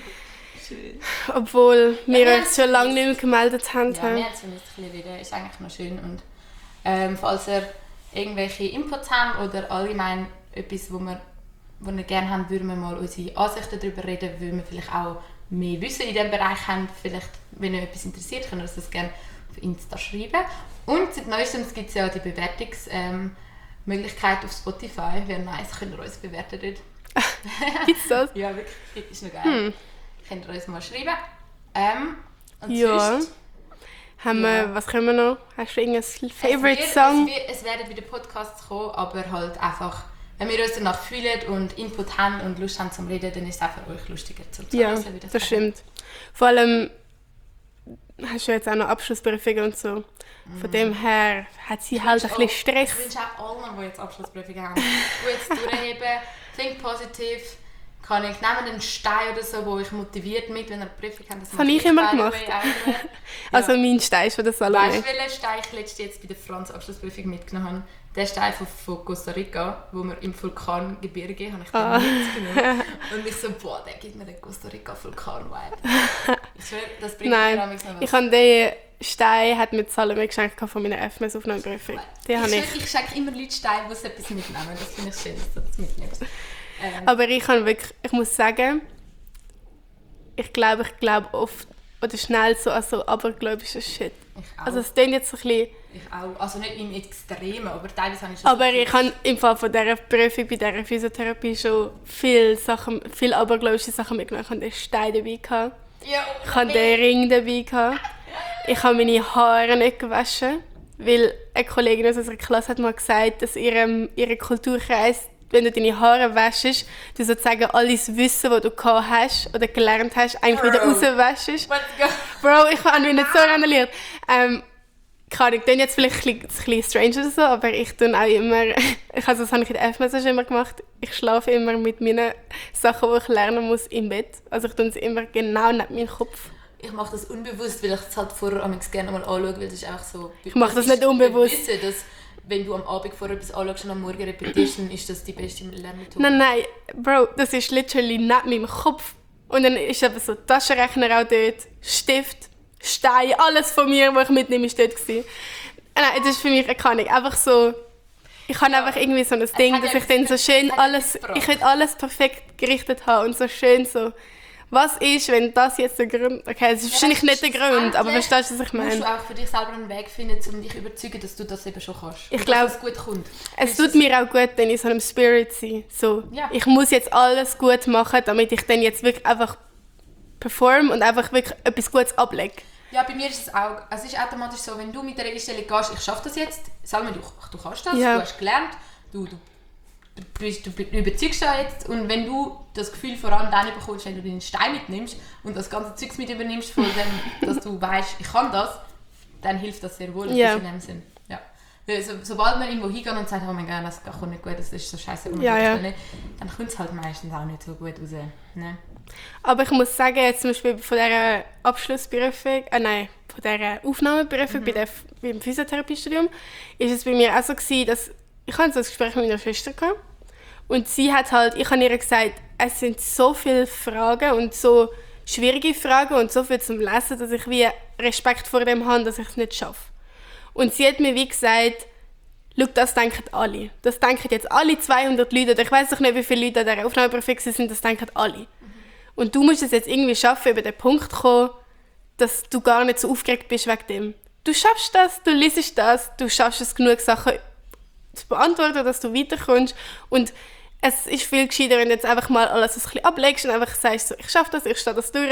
Schön. Obwohl wir ja, uns schon lange nicht mehr gemeldet haben. Ja, wir haben es ein bisschen wieder. Ist eigentlich noch schön. Und ähm, falls ihr irgendwelche Inputs habt oder allgemein etwas, wo wir, wo wir gerne haben, würden wir mal unsere Ansichten darüber reden, weil wir vielleicht auch mehr Wissen in diesem Bereich haben. Vielleicht, wenn euch etwas interessiert, könnt ihr uns das gerne auf Insta schreiben. Und seit Neuestem gibt es ja die Bewertungsmöglichkeit ähm, auf Spotify. Wäre nice, könnt ihr uns bewerten dort. Gibt's das? Ja, wirklich, ist noch geil. Hm. Könnt ihr uns mal schreiben. Ähm, und ja. sonst, haben ja. wir, was können wir noch? Hast du irgendeinen Favorite es wird, Song? Es, wird, es werden wieder Podcasts kommen, aber halt einfach, wenn wir uns danach fühlen und Input haben und Lust haben zum Reden, dann ist es auch für euch lustiger zu Ja, lesen, wie das, das stimmt. Vor allem hast du jetzt auch noch Abschlussprüfungen und so. Mm. Von dem her hat sie ich halt ein bisschen Stress. Ich wünsche auch allen, die jetzt Abschlussprüfungen haben, die jetzt durchheben, think positive. Kann ich nehmen einen Stein oder so, wo ich motiviert mit, wenn ihr eine Prüfung habt. Das habe ich immer gemacht. Ja. Also mein Stein ist von der Salome. Weißt du, welchen Stein ich letztes jetzt bei der Franz-Abschlussprüfung mitgenommen habe? Der Stein von, von Costa Rica, wo wir im Vulkangebirge, habe ich den ah. mitgenommen. Und ich so, boah, der gibt mir den Costa Rica-Vulkan-Vibe. Ich schwöre, das bringt Nein, mir noch was. Ich habe den Stein hat mir Salome geschenkt von meiner F M S-Aufnahmeprüfung. Ich, ich. ich schenke immer Leute Steine, die etwas mitnehmen. Das finde ich schön, dass du das mitnimmst. Ähm. Aber ich kann wirklich, ich muss sagen, ich glaube, ich glaube oft oder schnell so an so abergläubischen Shit. Ich auch. Also es klingt jetzt so ein bisschen... Ich auch. Also nicht im Extremen, aber teilweise habe ich schon... Aber so ich habe im Fall von dieser Prüfung bei dieser Physiotherapie schon viele Sachen, viele abergläubische Sachen mitgenommen. Ich hatte den Stein dabei, gehabt. Ja, ich hatte den Ring dabei. Gehabt. Ich habe meine Haare nicht gewaschen, weil eine Kollegin aus unserer Klasse hat mal gesagt, dass ihrem ihre Kulturkreis, wenn du deine Haare wäschst, du sozusagen alles Wissen, das du gehabt hast oder gelernt hast, eigentlich wieder Bro. rauswäschst. Let's go. Bro, ich habe mich nicht so randaliert. Ähm, Keine Ahnung, klingt jetzt vielleicht ein bisschen, ein bisschen strange oder so, aber ich tue auch immer, ich, also das habe ich in der F-Message immer gemacht, ich schlafe immer mit meinen Sachen, die ich lernen muss, im Bett. Also ich tue sie immer genau neben meinem Kopf. Ich mache das unbewusst, weil ich es halt vorher am gerne mal anschaue, weil das ist einfach so... Ich mache das nicht unbewusst. Ich wissen, dass wenn du am Abend vorher etwas anschaust und am Morgen repetierst, dann ist das die beste Lernmethode. Nein, nein, Bro, das ist literally neben meinem Kopf. Und dann ist eben so Taschenrechner auch dort, Stift, Stein, alles von mir, was ich mitnehme, ist dort gewesen. Nein, das ist für mich keine Ahnung, einfach so... Ich habe ja. einfach irgendwie so ein Ding, dass ich dann so schön alles... Ich will alles perfekt gerichtet haben und so schön so... Was ist, wenn das jetzt der Grund... Okay, es ist ja, wahrscheinlich nicht der Grund, aber verstehst du, was ich meine? Musst du auch für dich selber einen Weg finden, um dich zu überzeugen, dass du das eben schon kannst. Ich glaube, es gut kommt. Es tut mir auch gut, dann in so einem Spirit sein. So, ja. Ich muss jetzt alles gut machen, damit ich dann jetzt wirklich einfach perform und einfach wirklich etwas Gutes ablege. Ja, bei mir ist es auch. Es ist automatisch so, wenn du mit der Einstellung gehst, ich schaffe das jetzt, sag mir, du, du kannst das, ja. Du hast gelernt, du, du, du, du, du überzeugst das jetzt und wenn du das Gefühl vor allem dann bekommst, wenn du deinen Stein mitnimmst und das ganze Zeugs mit übernimmst, von dem, dass du weißt, ich kann das, dann hilft das sehr wohl ja. in dem Sinn. Ja. Weil so, sobald man irgendwo hingeht und sagt, oh mein Gott, das kommt nicht gut, das ist so scheiße, ja, ja. dann kommt es halt meistens auch nicht so gut raus. Ne? Aber ich muss sagen, jetzt zum Beispiel von dieser Abschlussprüfung, äh nein, von dieser Aufnahmeprüfung mhm. bei der, beim Physiotherapiestudium, ist es bei mir auch so gewesen, dass ich hatte so ein Gespräch mit meiner Schwester gehabt, und sie hat halt, ich habe ihr gesagt, es sind so viele Fragen und so schwierige Fragen und so viel zum Lesen, dass ich wie Respekt vor dem habe, dass ich es nicht schaffe. Und sie hat mir wie gesagt, schau, das denken alle. Das denken jetzt alle zweihundert Leute, oder ich weiß doch nicht, wie viele Leute an dieser Aufnahmeprüfung sind, das denken alle. Mhm. Und du musst es jetzt irgendwie schaffen, über den Punkt zu kommen, dass du gar nicht so aufgeregt bist wegen dem. Du schaffst das, du liest das, du schaffst es, genug Sachen zu beantworten, dass du weiterkommst. Und es ist viel gescheiter, wenn du jetzt einfach mal alles ein bisschen ablegst und einfach sagst, so, ich schaffe das, ich stehe das durch.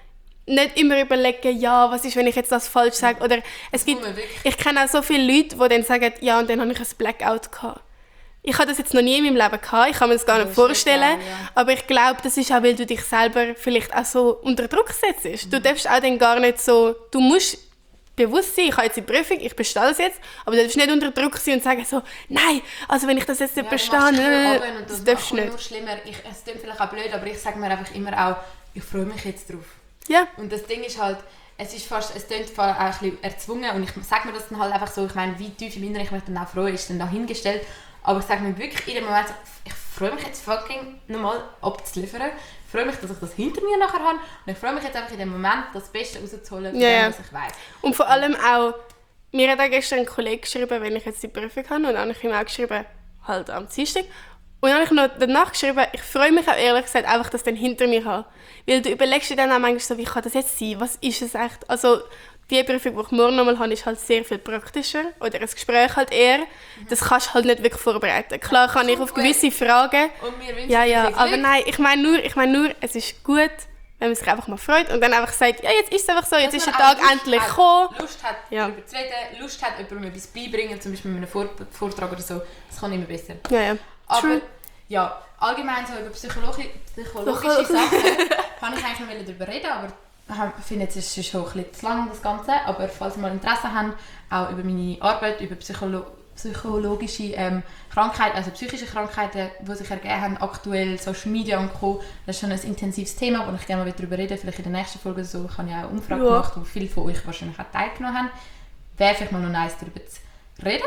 Nicht immer überlegen, ja, was ist, wenn ich jetzt das falsch sage. Oder es gibt, ich kenne auch so viele Leute, die dann sagen, ja, und dann habe ich ein Blackout gehabt. Ich habe das jetzt noch nie in meinem Leben gehabt, ich kann mir das gar nicht vorstellen. Klar, ja. Aber ich glaube, das ist auch, weil du dich selber vielleicht auch so unter Druck setzt. Mhm. Du darfst auch dann gar nicht so, du musst bewusst sein, ich habe jetzt die Prüfung, ich bestehe das jetzt, aber du darfst nicht unter Druck sein und sagen so, nein, also wenn ich das jetzt nicht ja, bestehe, das, das darfst du nicht. Nur schlimmer. Ich, es klingt vielleicht auch blöd, aber ich sage mir einfach immer auch, ich freue mich jetzt drauf. Ja. Und das Ding ist halt, es ist fast, es klingt auch ein bisschen erzwungen und ich sage mir das dann halt einfach so, ich meine, wie tief im Inneren ich mich dann auch freue, ist dann dahingestellt, aber ich sage mir wirklich in dem Moment so, ich freue mich jetzt fucking nochmal abzuliefern, ich freue mich, dass ich das hinter mir nachher habe und ich freue mich jetzt einfach in dem Moment, das Beste rauszuholen von ja, dem, was ich weiss. Und vor allem auch, mir hat auch gestern ein Kollege geschrieben, wenn ich jetzt die Prüfung habe, und dann habe ich ihm auch geschrieben, halt am Dienstag. Und dann habe ich noch danach geschrieben, ich freue mich auch ehrlich gesagt einfach, dass ich dann hinter mir habe. Weil du überlegst dir dann auch manchmal so, wie kann das jetzt sein? Was ist es echt? Also die Prüfung, die ich morgen nochmal habe, ist halt sehr viel praktischer. Oder ein Gespräch halt eher. Das kannst du halt nicht wirklich vorbereiten. Klar kann ich auf gewisse Fragen... Und wir wünschen ja, ja, dir aber nein, ich meine nur, ich meine nur, es ist gut, wenn man sich einfach mal freut und dann einfach sagt, ja, jetzt ist es einfach so, jetzt ist der Tag Lust endlich hat, gekommen. Lust hat, ja. Über zu reden, Lust hat, jemandem etwas beibringen, zum Beispiel mit einem Vortrag oder so. Das kann immer besser. Ja, ja. Aber True. Ja, allgemein so über psychologi- psychologische Sachen kann ich eigentlich noch darüber reden, aber ich finde, jetzt ist es schon ein bisschen zu lang, das Ganze. Aber falls Sie mal Interesse haben, auch über meine Arbeit, über Psycholo- psychologische ähm, Krankheiten, also psychische Krankheiten, die sich ergeben haben, aktuell Social Media und Co. Das ist schon ein intensives Thema, wo ich gerne mal darüber reden. Vielleicht in der nächsten Folge so. Ich habe ja auch eine Umfrage ja. gemacht, wo viele von euch wahrscheinlich auch teilgenommen haben. Wäre vielleicht mal noch nice, darüber zu reden.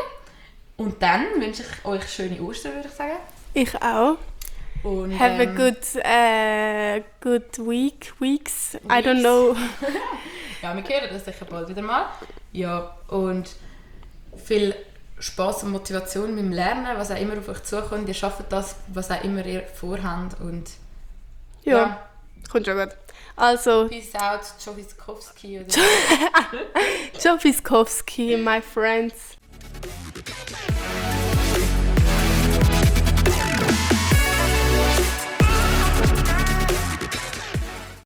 Und dann wünsche ich euch schöne Ostern, würde ich sagen. Ich auch. Und, Have ähm, a good, uh, good week, weeks, weeks, I don't know. Ja, wir hören das sicher bald wieder mal. Ja, und viel Spass und Motivation beim Lernen, was auch immer auf euch zukommt. Ihr schafft das, was auch immer ihr vorhabt. Und ja. ja. Kommt schon gut. Also, Peace out, Joe Wiskowski oder Joe Wiskowski, my friends.